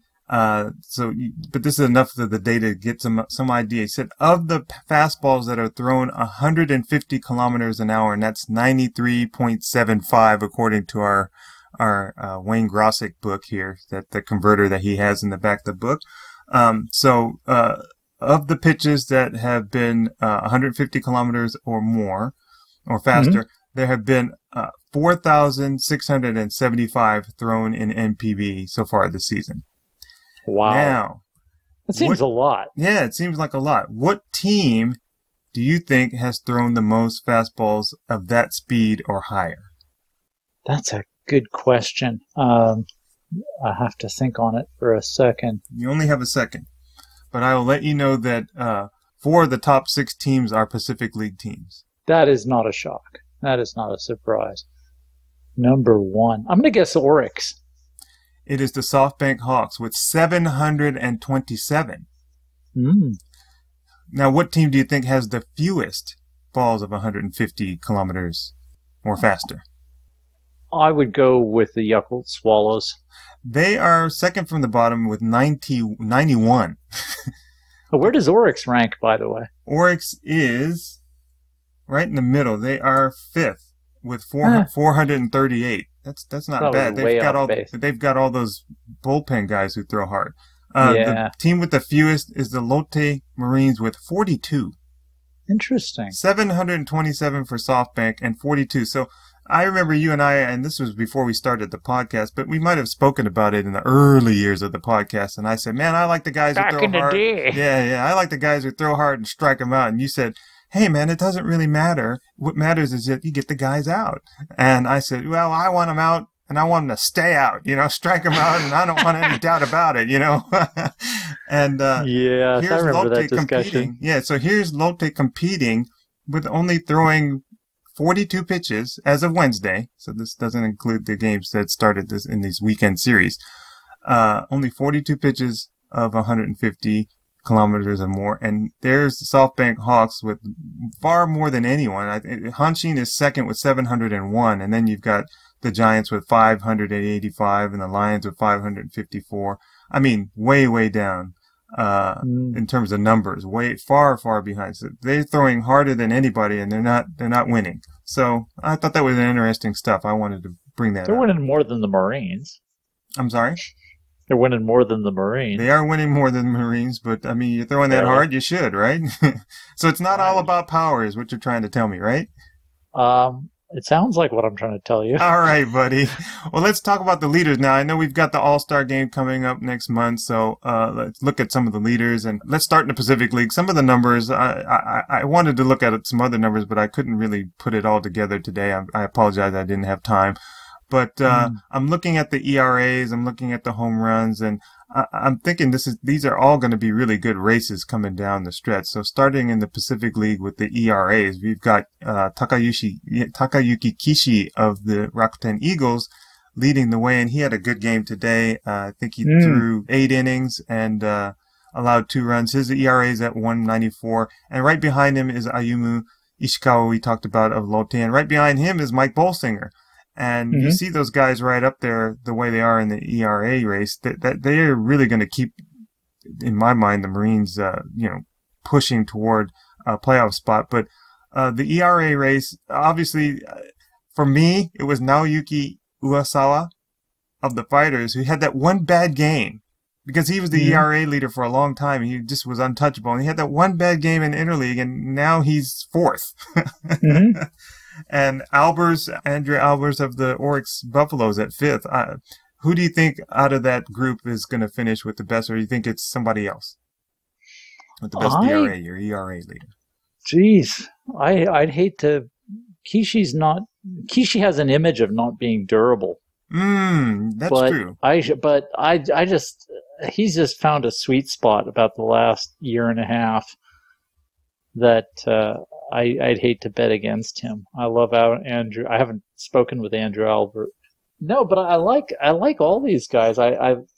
but this is enough of the data to get some idea. He said of the fastballs that are thrown 150 kilometers an hour, and that's 93.75 according to our Wayne Grossick book here, that the converter that he has in the back of the book. Of the pitches that have been 150 kilometers or more or faster, there have been 4,675 thrown in NPB so far this season. Wow. Now, That seems a lot. yeah, it seems like a lot. What team do you think has thrown the most fastballs of that speed or higher? That's a good question. I have to think on it for a second. You only have a second, but I will let you know that 4 of the top 6 teams are Pacific League teams. That is not a shock. That is not a surprise. Number 1. I'm going to guess Oryx. It is the SoftBank Hawks with 727. Now, what team do you think has the fewest balls of 150 kilometers or faster? I would go with the Yakult Swallows. They are second from the bottom with 91. Where does Oryx rank, by the way? Oryx is right in the middle. They are 5th with 438. That's not Probably bad. way off base. They've got all those bullpen guys who throw hard. Yeah. The team with the fewest is the Lotte Marines with 42. Interesting. 727 for SoftBank and 42. So I remember you and I, and this was before we started the podcast, but we might have spoken about it in the early years of the podcast. And I said, man, I like the guys who throw hard. Back in the day. Yeah. I like the guys who throw hard and strike them out. And you said, hey, man, it doesn't really matter. What matters is that you get the guys out. And I said, well, I want them out. And I want them to stay out, strike them out, and I don't want any doubt about it, And Yes, I here's remember that Lotte discussion. competing. Yeah, so here's Lotte competing with only throwing 42 pitches as of Wednesday. So this doesn't include the games that started this in these weekend series. Only 42 pitches of 150 kilometers or more. And there's the SoftBank Hawks with far more than anyone. Hanshin is second with 701, and then you've got the Giants with 585 and the Lions with 554. I mean, way down in terms of numbers, way far behind. So they're throwing harder than anybody, and they're not winning. So I thought that was interesting stuff. I wanted to bring that They're up. winning more than the Marines. I'm sorry? They're winning more than the Marines. They are winning more than the Marines, but I mean, you're throwing that Yeah. hard, you should, right? So it's not all about power, is what you're trying to tell me, right? It sounds like what I'm trying to tell you. All right, buddy. Well, let's talk about the leaders now. I know we've got the All-Star game coming up next month, so let's look at some of the leaders. And let's start in the Pacific League. Some of the numbers, I wanted to look at some other numbers, but I couldn't really put it all together today. I apologize, I didn't have time. But I'm looking at the ERAs, I'm looking at the home runs, and I'm thinking these are all going to be really good races coming down the stretch. So starting in the Pacific League with the ERAs, we've got Takayuki Kishi of the Rakuten Eagles leading the way, and he had a good game today. I think he threw 8 innings and allowed 2 runs. His ERA is at 1.94, and right behind him is Ayumu Ishikawa, we talked about, of Lotte, and right behind him is Mike Bolsinger. And you see those guys right up there the way they are in the ERA race, that they are really going to keep, in my mind, the Marines, pushing toward a playoff spot. But the ERA race, obviously, for me, it was Naoyuki Uwasawa of the Fighters who had that one bad game because he was the ERA leader for a long time. He just was untouchable. And he had that one bad game in Interleague, and now he's 4th. And Andrea Albers of the Oryx Buffaloes at 5th. Who do you think out of that group is going to finish with the best, or do you think it's somebody else with the best ERA, your ERA leader? Geez, I'd hate to. Kishi has an image of not being durable. That's true. He's just found a sweet spot about the last year and a half that I'd hate to bet against him. I love Andrew. I haven't spoken with Andrew Albert. No, but I like all these guys. I'm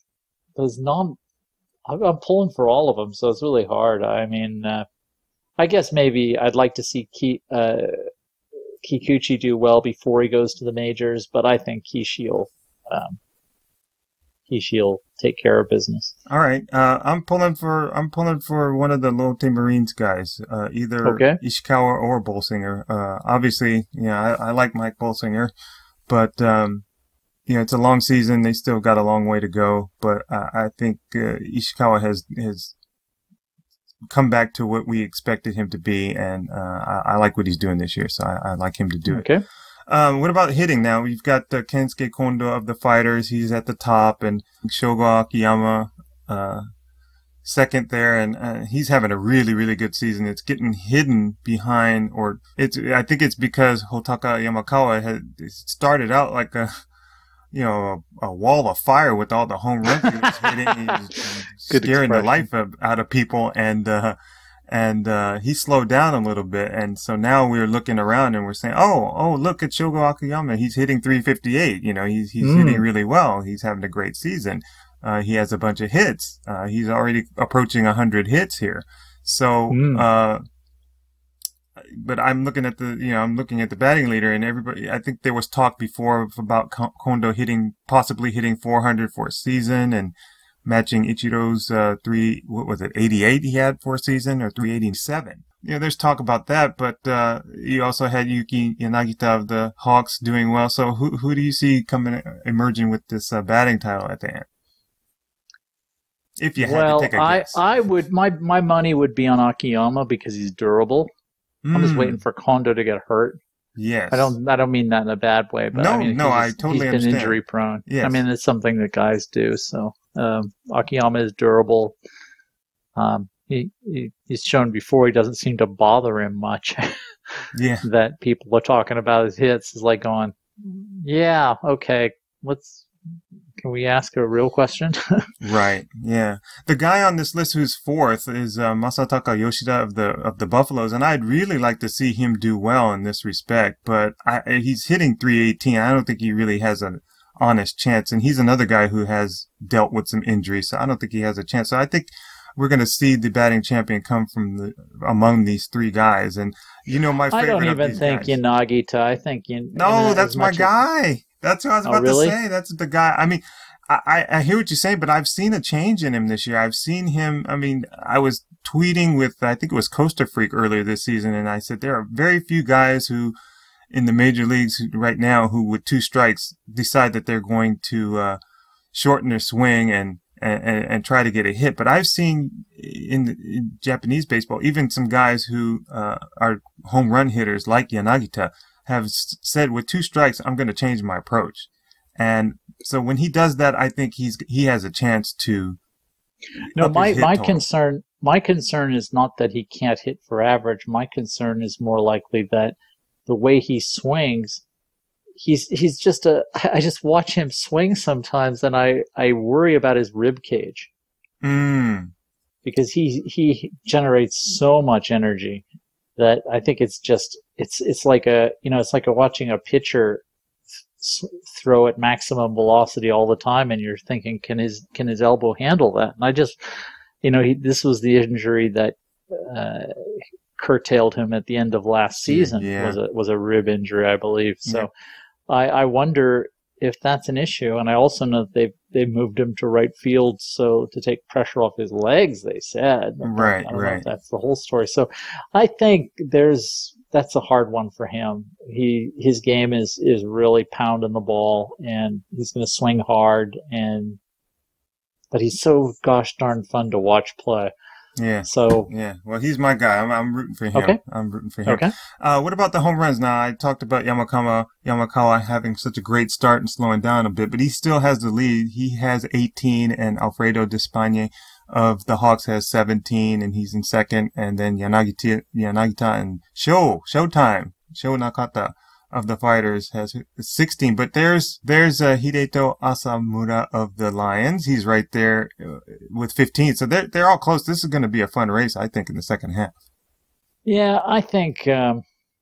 pulling for all of them, so it's really hard. I mean, I guess maybe I'd like to see Kikuchi do well before he goes to the majors, but I think Kishi'll take care of business. All right, I'm pulling for one of the Lotte Marines guys, either Ishikawa or Bolsinger. Obviously, I like Mike Bolsinger, but it's a long season. They still got a long way to go, but I think Ishikawa has come back to what we expected him to be, and I like what he's doing this year, so I like him to do it. What about hitting now? We've got Kensuke Kondo of the Fighters. He's at the top, and Shogo Akiyama second there, and he's having a really, really good season. It's getting hidden behind, I think it's because Hotaka Yamakawa had started out like a wall of fire with all the home runs he was hitting. Scaring the life out of people, and he slowed down a little bit, and so now we're looking around and we're saying, oh, look at Shogo Akiyama. He's hitting 358. He's hitting really well. He's having a great season. He has a bunch of hits. He's already approaching 100 hits here. So, but I'm looking at the batting leader, and everybody, I think there was talk before about Kondo possibly hitting 400 for a season and matching Ichiro's 88 he had for a season, or 387. There's talk about that, but you also had Yuki Yanagita of the Hawks doing well. So who do you see emerging with this batting title at the end? If you had to take a guess. I would. My money would be on Akiyama because he's durable. I'm just waiting for Kondo to get hurt. Yes. I don't mean that in a bad way, but I totally understand. He's been injury prone. Yes. I mean, it's something that guys do. So Akiyama is durable. He's shown before he doesn't seem to bother him much. Yeah. That people are talking about his hits is like going, yeah, okay, can we ask a real question? Right. Yeah. The guy on this list who's 4th is Masataka Yoshida of the Buffaloes, and I'd really like to see him do well in this respect, but he's hitting 318. I don't think he really has an honest chance, and he's another guy who has dealt with some injuries, so I don't think he has a chance. So I think we're going to see the batting champion come from among these 3 guys, and my favorite. I don't even think guys. Yanagita. I think No, that's my guy. That's what I was about to say. That's the guy. I mean, I hear what you're saying, but I've seen a change in him this year. I've seen him. I mean, I was tweeting with, I think it was Costa Freak earlier this season, and I said there are very few guys who in the major leagues right now who with 2 strikes decide that they're going to shorten their swing and try to get a hit. But I've seen in Japanese baseball, even some guys who are home run hitters like Yanagita have said with 2 strikes, I'm going to change my approach. And so when he does that, I think he has a chance to. No, my concern is not that he can't hit for average. My concern is more likely that the way he swings, he's just I just watch him swing sometimes, and I worry about his rib cage. Because he generates so much energy that I think it's like it's like watching a pitcher throw at maximum velocity all the time, and you're thinking, can his elbow handle that? And I just, this was the injury that curtailed him at the end of last season. Was a rib injury, I believe. So I wonder if that's an issue. And I also know that they've moved him to right field so to take pressure off his legs, they said. Right. I don't know if that's the whole story. So I think that's a hard one for him. His game is really pounding the ball, and he's going to swing hard, but he's so gosh darn fun to watch play. Yeah. So well, he's my guy. I'm rooting for him. Okay. I'm rooting for him. Okay. What about the home runs? Now, I talked about Yamakawa having such a great start and slowing down a bit, but he still has the lead. He has 18, and Alfredo Despaigne of the Hawks has 17, and he's in second. And then Yanagita and Sho Nakata of the Fighters has 16. But there's Hideto Asamura of the Lions. He's right there with 15. So they're all close. This is going to be a fun race, I think, in the second half. Yeah, I think I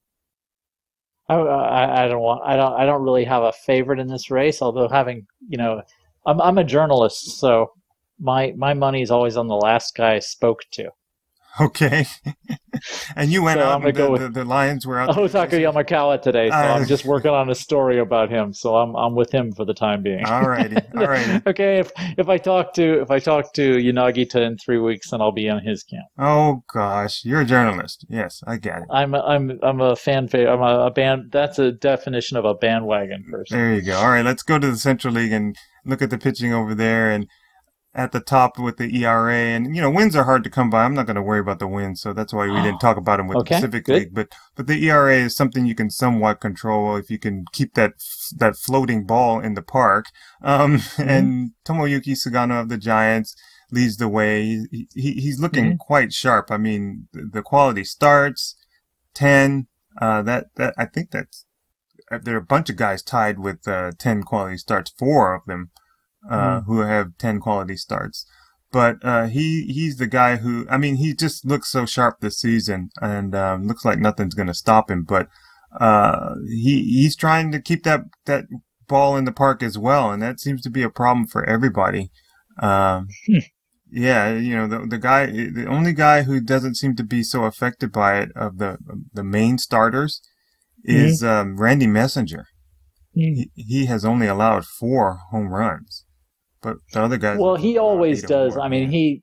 don't really have a favorite in this race. Although I'm a journalist, so my money is always on the last guy I spoke to. Okay. And you went So out, and the Lions were out. Osaka Yamakawa today, so I'm just working on a story about him. So I'm with him for the time being. All righty. Okay, if I talk to Yanagita in 3 weeks, then I'll be on his camp. Oh gosh, you're a journalist. Yes, I get it. I'm a fan favorite. I'm a band. That's a definition of a bandwagon person. There you go. All right, let's go to the Central League and look at the pitching over there. And at the top with the ERA, and wins are hard to come by. I'm not going to worry about the wins, so that's why we didn't talk about them with the Pacific League. But the ERA is something you can somewhat control if you can keep that floating ball in the park. And Tomoyuki Sugano of the Giants leads the way. He's looking quite sharp. I mean, the quality starts 10. That I think that's there are a bunch of guys tied with 10 quality starts. 4 of them. Who have 10 quality starts. But he's the guy who, he just looks so sharp this season, and looks like nothing's going to stop him. But he's trying to keep that ball in the park as well, and that seems to be a problem for everybody. Yeah, the only guy who doesn't seem to be so affected by it of the main starters is Randy Messenger. He has only allowed 4 home runs. But the other guys... Well, he always does. He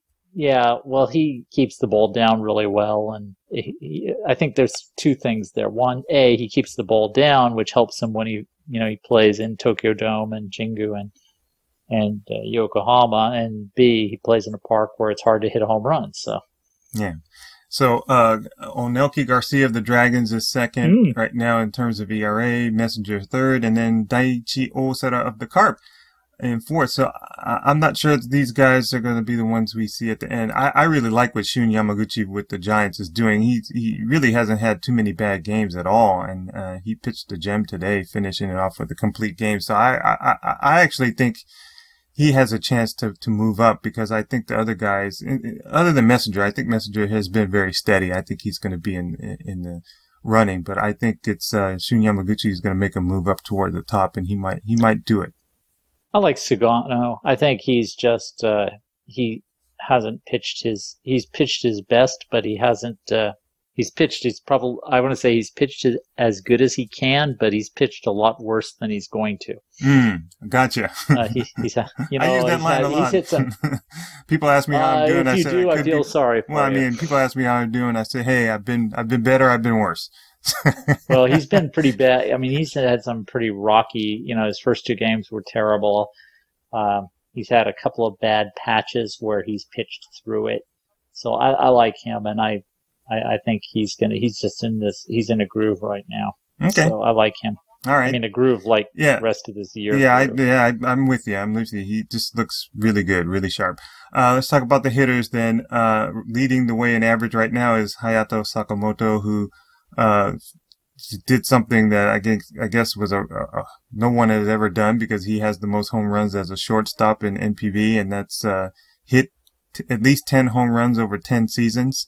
keeps the ball down really well. And I think there's 2 things there. One, A, he keeps the ball down, which helps him when he plays in Tokyo Dome and Jingu and Yokohama. And B, he plays in a park where it's hard to hit a home run. So yeah. So Onelki Garcia of the Dragons is second right now in terms of ERA, Messenger third, and then Daiichi Osara of the Carp in fourth. So I'm not sure that these guys are going to be the ones we see at the end. I really like what Shun Yamaguchi with the Giants is doing. He really hasn't had too many bad games at all, and he pitched a gem today, finishing it off with a complete game. So I actually think he has a chance to move up, because I think the other guys, other than Messenger, I think Messenger has been very steady. I think he's going to be in the running, but I think it's Shun Yamaguchi is going to make a move up toward the top, and he might do it. I like Sugano. I think he's just he's pitched his best, but he hasn't. He's pitched as good as he can, but he's pitched a lot worse than he's going to. Gotcha. I use that line a lot. People ask me how I'm doing. If you do, I feel sorry for you. Well, people ask me how I'm doing. I say, hey, I've been better. I've been worse. Well, he's been pretty bad. He's had some pretty rocky. His first 2 games were terrible. He's had a couple of bad patches where he's pitched through it. So I like him, and I think he's in a groove right now. Okay. So I like him. All right. I mean, a groove like Yeah. the rest of this year. I'm with you. I'm with you. He just looks really good, really sharp. Let's talk about the hitters then. Leading the way in average right now is Hayato Sakamoto, who did something that I guess was no one has ever done, because he has the most home runs as a shortstop in NPB, and that's hit at least 10 home runs over 10 seasons.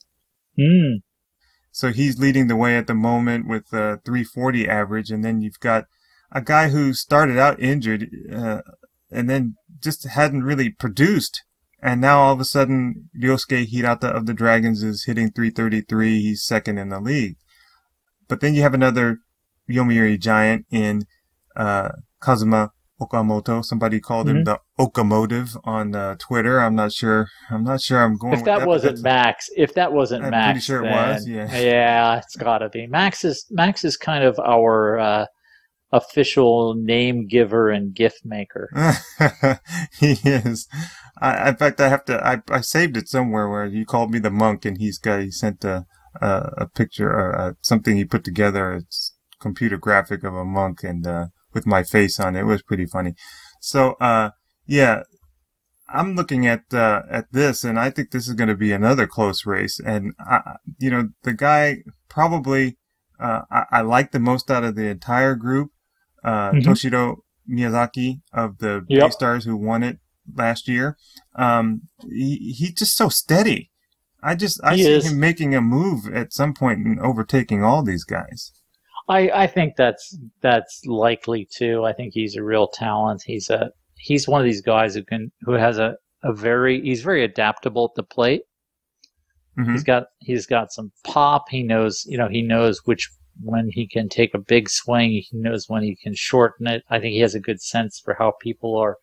So he's leading the way at the moment with a 340 average. And then you've got a guy who started out injured and then just hadn't really produced. And now all of a sudden, Ryosuke Hirata of the Dragons is hitting 333. He's second in the league. But then you have another Yomiuri Giant in Kazuma Okamoto. Somebody called him the Okamotive on Twitter. I'm not sure I'm going if with that. that Wasn't Max, if that wasn't I'm Max, pretty sure it then, was. Yeah. Yeah, it's got to be. Max is kind of our official name giver and gift maker. He is. In fact, I saved it somewhere where you called me the monk, and he sent a picture or something he put together. It's computer graphic of a monk and with my face on it. It was pretty funny. So yeah, I'm looking at this, and I think this is going to be another close race. And the guy probably I like the most out of the entire group. Toshiro Miyazaki of the Baystars, who won it last year. He's just so steady. I see him making a move at some point and overtaking all these guys. I think that's likely too. I think he's a real talent. He's one of these guys who has he's very adaptable at the plate. Mm-hmm. He's got some pop. He knows when he can take a big swing. He knows when he can shorten it. I think he has a good sense for how people are.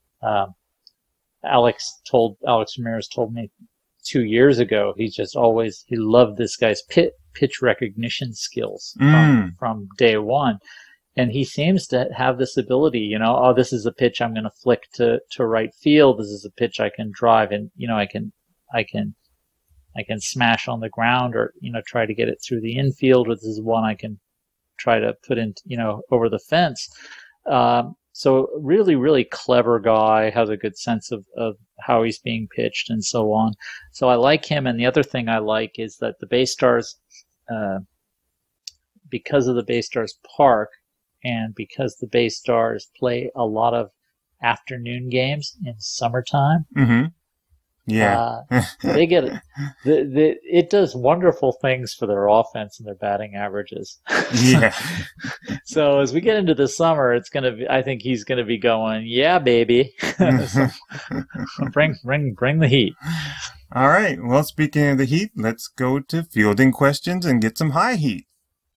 Alex Ramirez told me 2 years ago, he loved this guy's pitch recognition skills from day one. And he seems to have this ability, this is a pitch I'm going to flick to right field. This is a pitch I can drive, and, I can smash on the ground, or, try to get it through the infield. Or this is one I can try to put in, over the fence. So really, really clever guy, has a good sense of how he's being pitched and so on. So I like him. And the other thing I like is that the Baystars, because of the Baystars Park and because the Baystars play a lot of afternoon games in summertime, yeah, they get it. It does wonderful things for their offense and their batting averages. Yeah. So as we get into the summer, I think he's gonna be going, yeah, baby. So, bring the heat. All right. Well, speaking of the heat, let's go to fielding questions and get some high heat.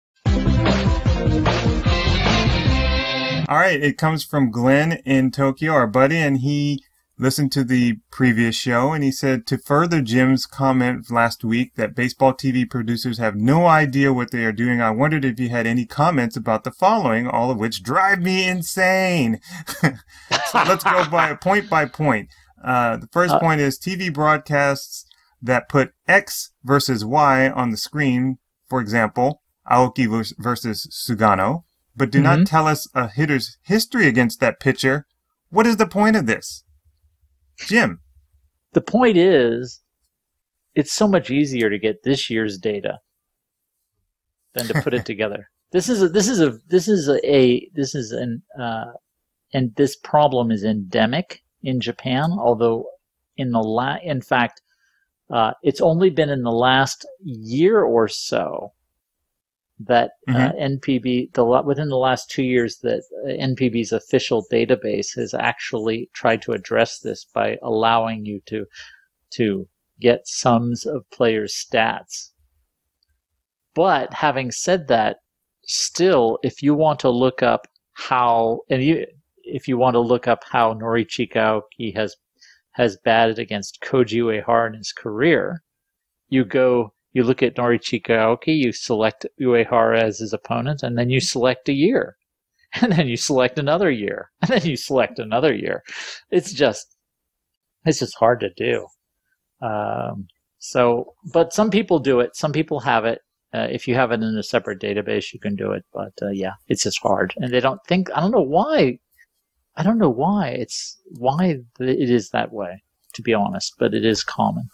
All right. It comes from Glenn in Tokyo, our buddy, and he listened to the previous show, and he said, to further Jim's comment last week that baseball TV producers have no idea what they are doing, I wondered if you had any comments about the following, all of which drive me insane. So let's go by point. The first point is TV broadcasts that put X versus Y on the screen, for example, Aoki versus Sugano, but do not tell us a hitter's history against that pitcher. What is the point of this? Jim. The point is, it's so much easier to get this year's data than to put it together. And this problem is endemic in Japan. Although in fact, it's only been in the last year or so that NPB, within the last 2 years, that NPB's official database has actually tried to address this by allowing you to get sums of players' stats. But having said that, still, if you want to look up how Norichi Kaoki has batted against Koji Uehara in his career, you look at Norichi Kaoki, you select Uehara as his opponent, and then you select a year. And then you select another year. And then you select another year. It's just hard to do. But some people do it. Some people have it. If you have it in a separate database, you can do it. But yeah, it's just hard, and they don't think. I don't know why. Why it is that way, to be honest. But it is common.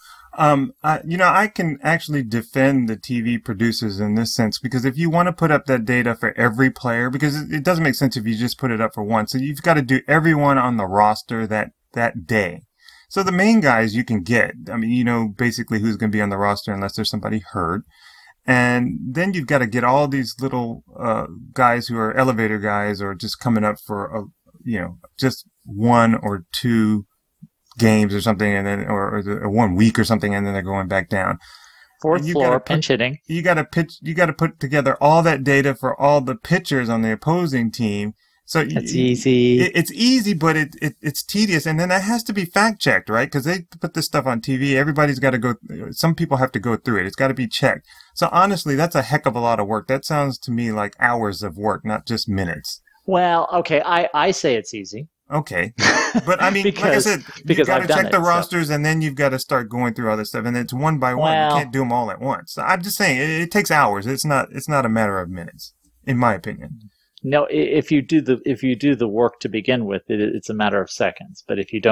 I can actually defend the TV producers in this sense, because if you want to put up that data for every player, because it doesn't make sense if you just put it up for one. So you've got to do everyone on the roster that day. So the main guys you can get, I mean, you know, basically who's going to be on the roster unless there's somebody hurt. And then you've got to get all these little, guys who are elevator guys or just coming up for just 1 or 2 games or something, and then or 1 week or something, and then they're going back down. Fourth floor pinch hitting. You got to put together all that data for all the pitchers on the opposing team. So it's easy. It's easy, but it's tedious, and then that has to be fact checked, right? Because they put this stuff on TV. Everybody's got to go. Some people have to go through it. It's got to be checked. So honestly, that's a heck of a lot of work. That sounds to me like hours of work, not just minutes. Well, okay, I say it's easy. Okay. But I mean, like I said, you've got to check the rosters, and then you've got to start going through all this stuff, and it's one by one. You can't do them all at once. So I'm just saying, it takes hours. It's not a matter of minutes, in my opinion. No, if you do the work to begin with, it's a matter of seconds. But if you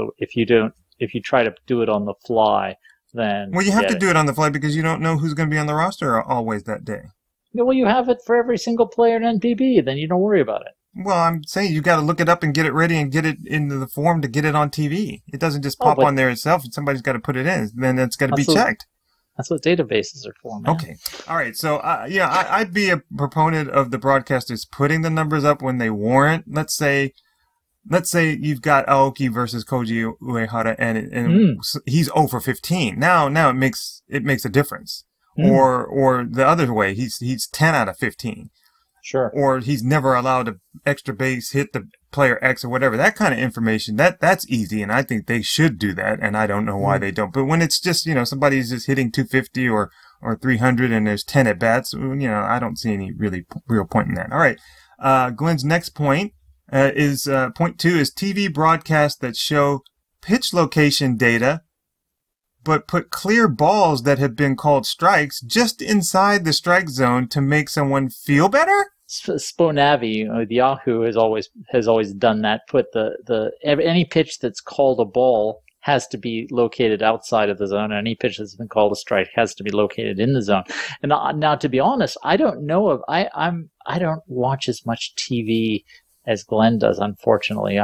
try to do it on the fly, then you have to do it on the fly because you don't know who's going to be on the roster always that day. Well, you have it for every single player in NPB, then you don't worry about it. Well, I'm saying you got to look it up and get it ready and get it into the form to get it on TV. It doesn't just pop on there itself. Somebody's got to put it in. Then it's got to be checked. That's what databases are for, man. Okay. All right. So, I'd be a proponent of the broadcasters putting the numbers up when they warrant. Let's say you've got Aoki versus Koji Uehara, and he's 0 for 15. Now it makes a difference. Or the other way, he's 10 out of 15. Sure. Or he's never allowed an extra base hit the player X or whatever. That kind of information, that's easy, and I think they should do that, and I don't know why they don't. But when it's just, somebody's just hitting 250 or 300 and there's 10 at bats, I don't see any real point in that. All right. Glenn's next point is point 2 is TV broadcasts that show pitch location data but put clear balls that have been called strikes just inside the strike zone to make someone feel better? Sponavi, Yahoo has always done that. Put any pitch that's called a ball has to be located outside of the zone. Any pitch that's been called a strike has to be located in the zone. And now, to be honest, I don't know I don't watch as much TV as Glenn does. Unfortunately,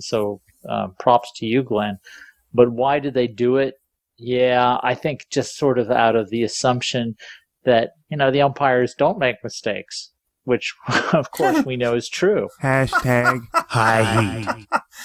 props to you, Glenn. But why did they do it? Yeah, I think just sort of out of the assumption that, the umpires don't make mistakes, which, of course, we know is true. Hashtag high heat.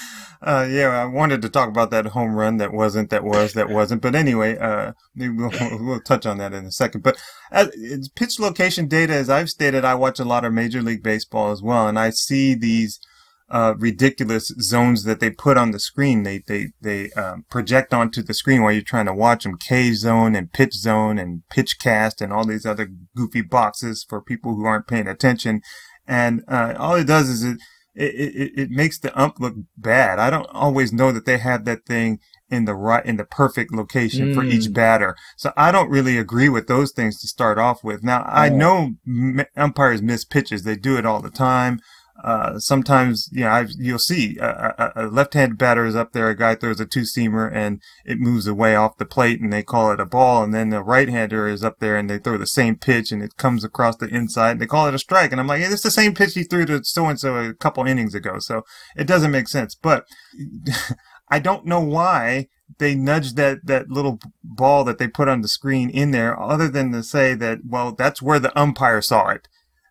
I wanted to talk about that home run that wasn't. But anyway, we'll touch on that in a second. But pitch location data, as I've stated, I watch a lot of Major League Baseball as well, and I see these ridiculous zones that they put on the screen. They project onto the screen while you're trying to watch them. K zone and pitch cast and all these other goofy boxes for people who aren't paying attention. And all it does is it makes the ump look bad. I don't always know that they have that thing in the perfect location for each batter. So I don't really agree with those things to start off with. Now, I know umpires miss pitches. They do it all the time. Sometimes, you'll see a left-handed batter is up there, a guy throws a two-seamer and it moves away off the plate and they call it a ball, and then the right-hander is up there and they throw the same pitch and it comes across the inside and they call it a strike. And I'm like, hey, it's the same pitch he threw to so-and-so a couple innings ago. So it doesn't make sense. But I don't know why they nudged that little ball that they put on the screen in there, other than to say that, well, that's where the umpire saw it.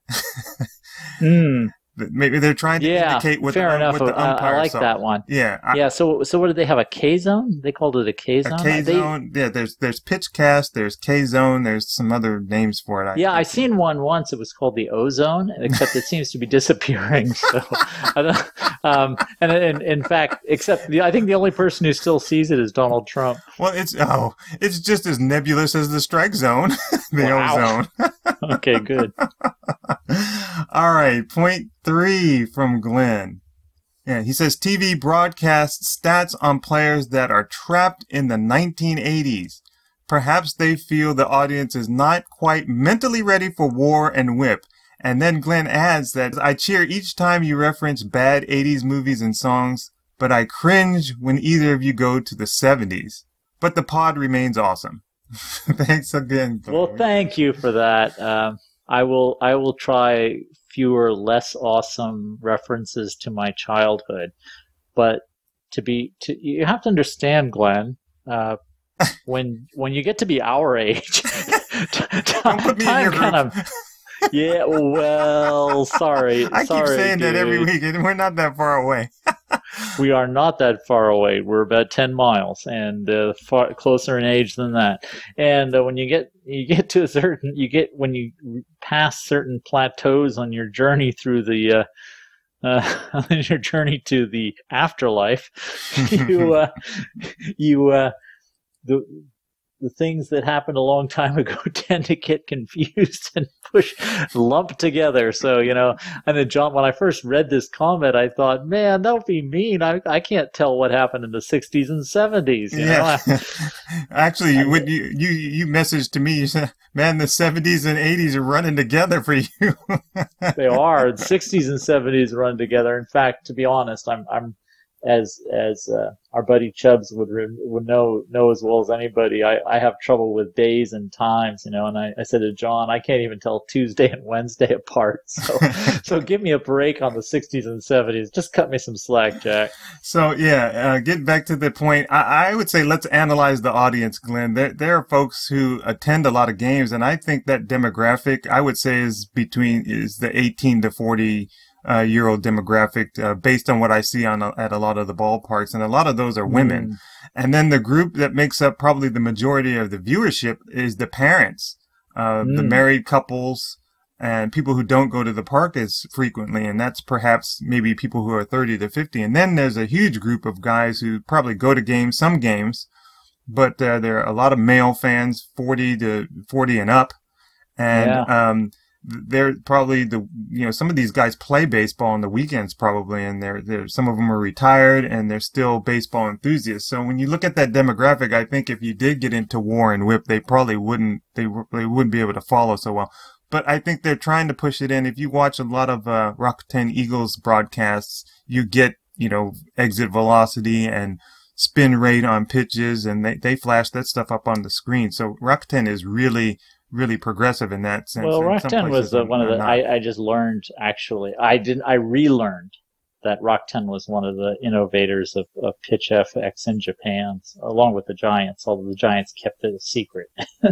Maybe they're trying to indicate what the umpire I like saw. That one. Yeah. So what did they have? A K zone? They called it a K zone. A K zone. There's pitch cast. There's K zone. There's some other names for it. I seen one once. It was called the O zone, except it seems to be disappearing. So, I don't. And in fact, I think the only person who still sees it is Donald Trump. Well, it's just as nebulous as the strike zone, the O zone. Okay, good. All right, point 3 from Glenn. Yeah, he says TV broadcasts stats on players that are trapped in the 1980s. perhaps they feel the audience is not quite mentally ready for war and whip. And then Glenn adds that I cheer each time you reference bad 80s movies and songs, but I cringe when either of you go to the 70s. But the pod remains awesome. Thanks again. Well, thank you for that. I will try fewer, less awesome references to my childhood. But you have to understand, Glenn, when you get to be our age, Don't put me in your group. Yeah, well, sorry. I keep saying that every week, and we're not that far away. We are not that far away. We're about 10 miles, and far closer in age than that. And when you get to a certain, when you pass certain plateaus on your journey through the on your journey to the afterlife, the things that happened a long time ago tend to get confused and lumped together. So, and then John, when I first read this comment, I thought, man, that would be mean. I can't tell what happened in the 60s and 70s. You know? Actually, you messaged to me, you said, man, the 70s and 80s are running together for you. They are. The 60s and 70s run together. In fact, to be honest, I'm as our buddy Chubbs would know as well as anybody, I have trouble with days and times, and I said to John, I can't even tell Tuesday and Wednesday apart. So give me a break on the 60s and 70s. Just cut me some slack, Jack. So get back to the point. I would say let's analyze the audience, Glenn. There are folks who attend a lot of games, and I think that demographic I would say is the 18 to 40 year old demographic, based on what I see at a lot of the ballparks, and a lot of those are women. And then the group that makes up probably the majority of the viewership is the parents, the married couples, and people who don't go to the park as frequently, and that's perhaps maybe people who are 30 to 50. And then there's a huge group of guys who probably go to some games, but there are a lot of male fans, 40 and up, and they're probably some of these guys play baseball on the weekends probably, and they're some of them are retired and they're still baseball enthusiasts. So when you look at that demographic, I think if you did get into war and whip, they probably wouldn't be able to follow so well. But I think they're trying to push it in. If you watch a lot of Rakuten Eagles broadcasts, you get, exit velocity and spin rate on pitches, and they flash that stuff up on the screen. So Rakuten is really progressive in that sense. Well, Rakuten was one of the, I just learned, actually, I relearned that Rakuten was one of the innovators of Pitch FX in Japan, along with the Giants, although the Giants kept it a secret.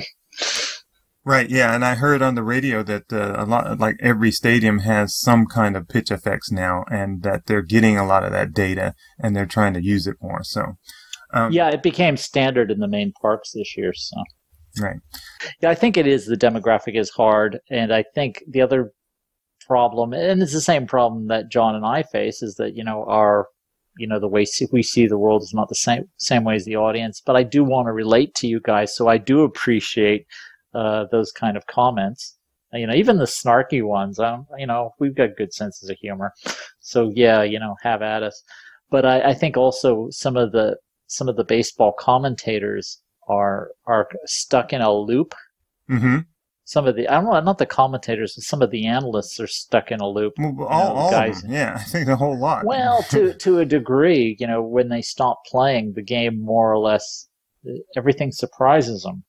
Right, yeah, and I heard on the radio that a lot, like every stadium has some kind of Pitch FX now, and that they're getting a lot of that data, and they're trying to use it more, so. It became standard in the main parks this year, so. Right. Yeah, I think it is. The demographic is hard, and I think the other problem, and it's the same problem that John and I face, is that the way we see the world is not the same way as the audience. But I do want to relate to you guys, so I do appreciate those kind of comments. Even the snarky ones. We've got good senses of humor, so have at us. But I think also some of the baseball commentators are stuck in a loop. Mm-hmm. Some of the, I don't know, not the commentators, but some of the analysts are stuck in a loop. All guys. Of them. Yeah, I think a whole lot. Well, to a degree, when they stop playing the game, more or less, everything surprises them,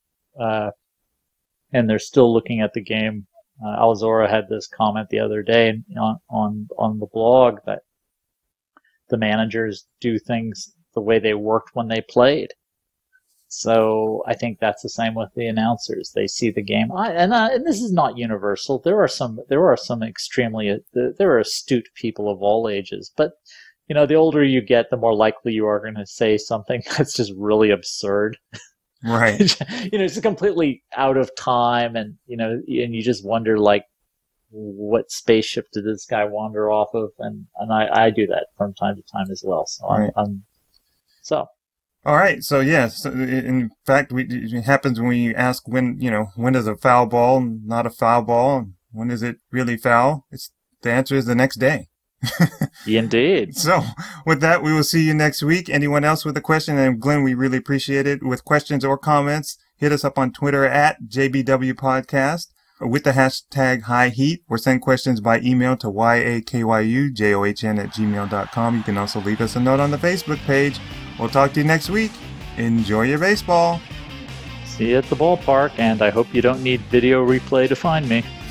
and they're still looking at the game. Alzora had this comment the other day on the blog that the managers do things the way they worked when they played. So I think that's the same with the announcers. They see the game, and this is not universal. There are some extremely there are astute people of all ages, but the older you get, the more likely you are going to say something that's just really absurd. Right. It's completely out of time, and you just wonder, like, what spaceship did this guy wander off of? And I do that from time to time as well. So right. So. All right. So yes, in fact, it happens when you ask when is a foul ball not a foul ball, when is it really foul? The answer is the next day. Indeed. So with that, we will see you next week. Anyone else with a question? And Glenn, we really appreciate it. With questions or comments, hit us up on Twitter at JBW Podcast with the hashtag High Heat, or send questions by email to yakyujohn@gmail.com. You can also leave us a note on the Facebook page. We'll talk to you next week. Enjoy your baseball. See you at the ballpark, and I hope you don't need video replay to find me.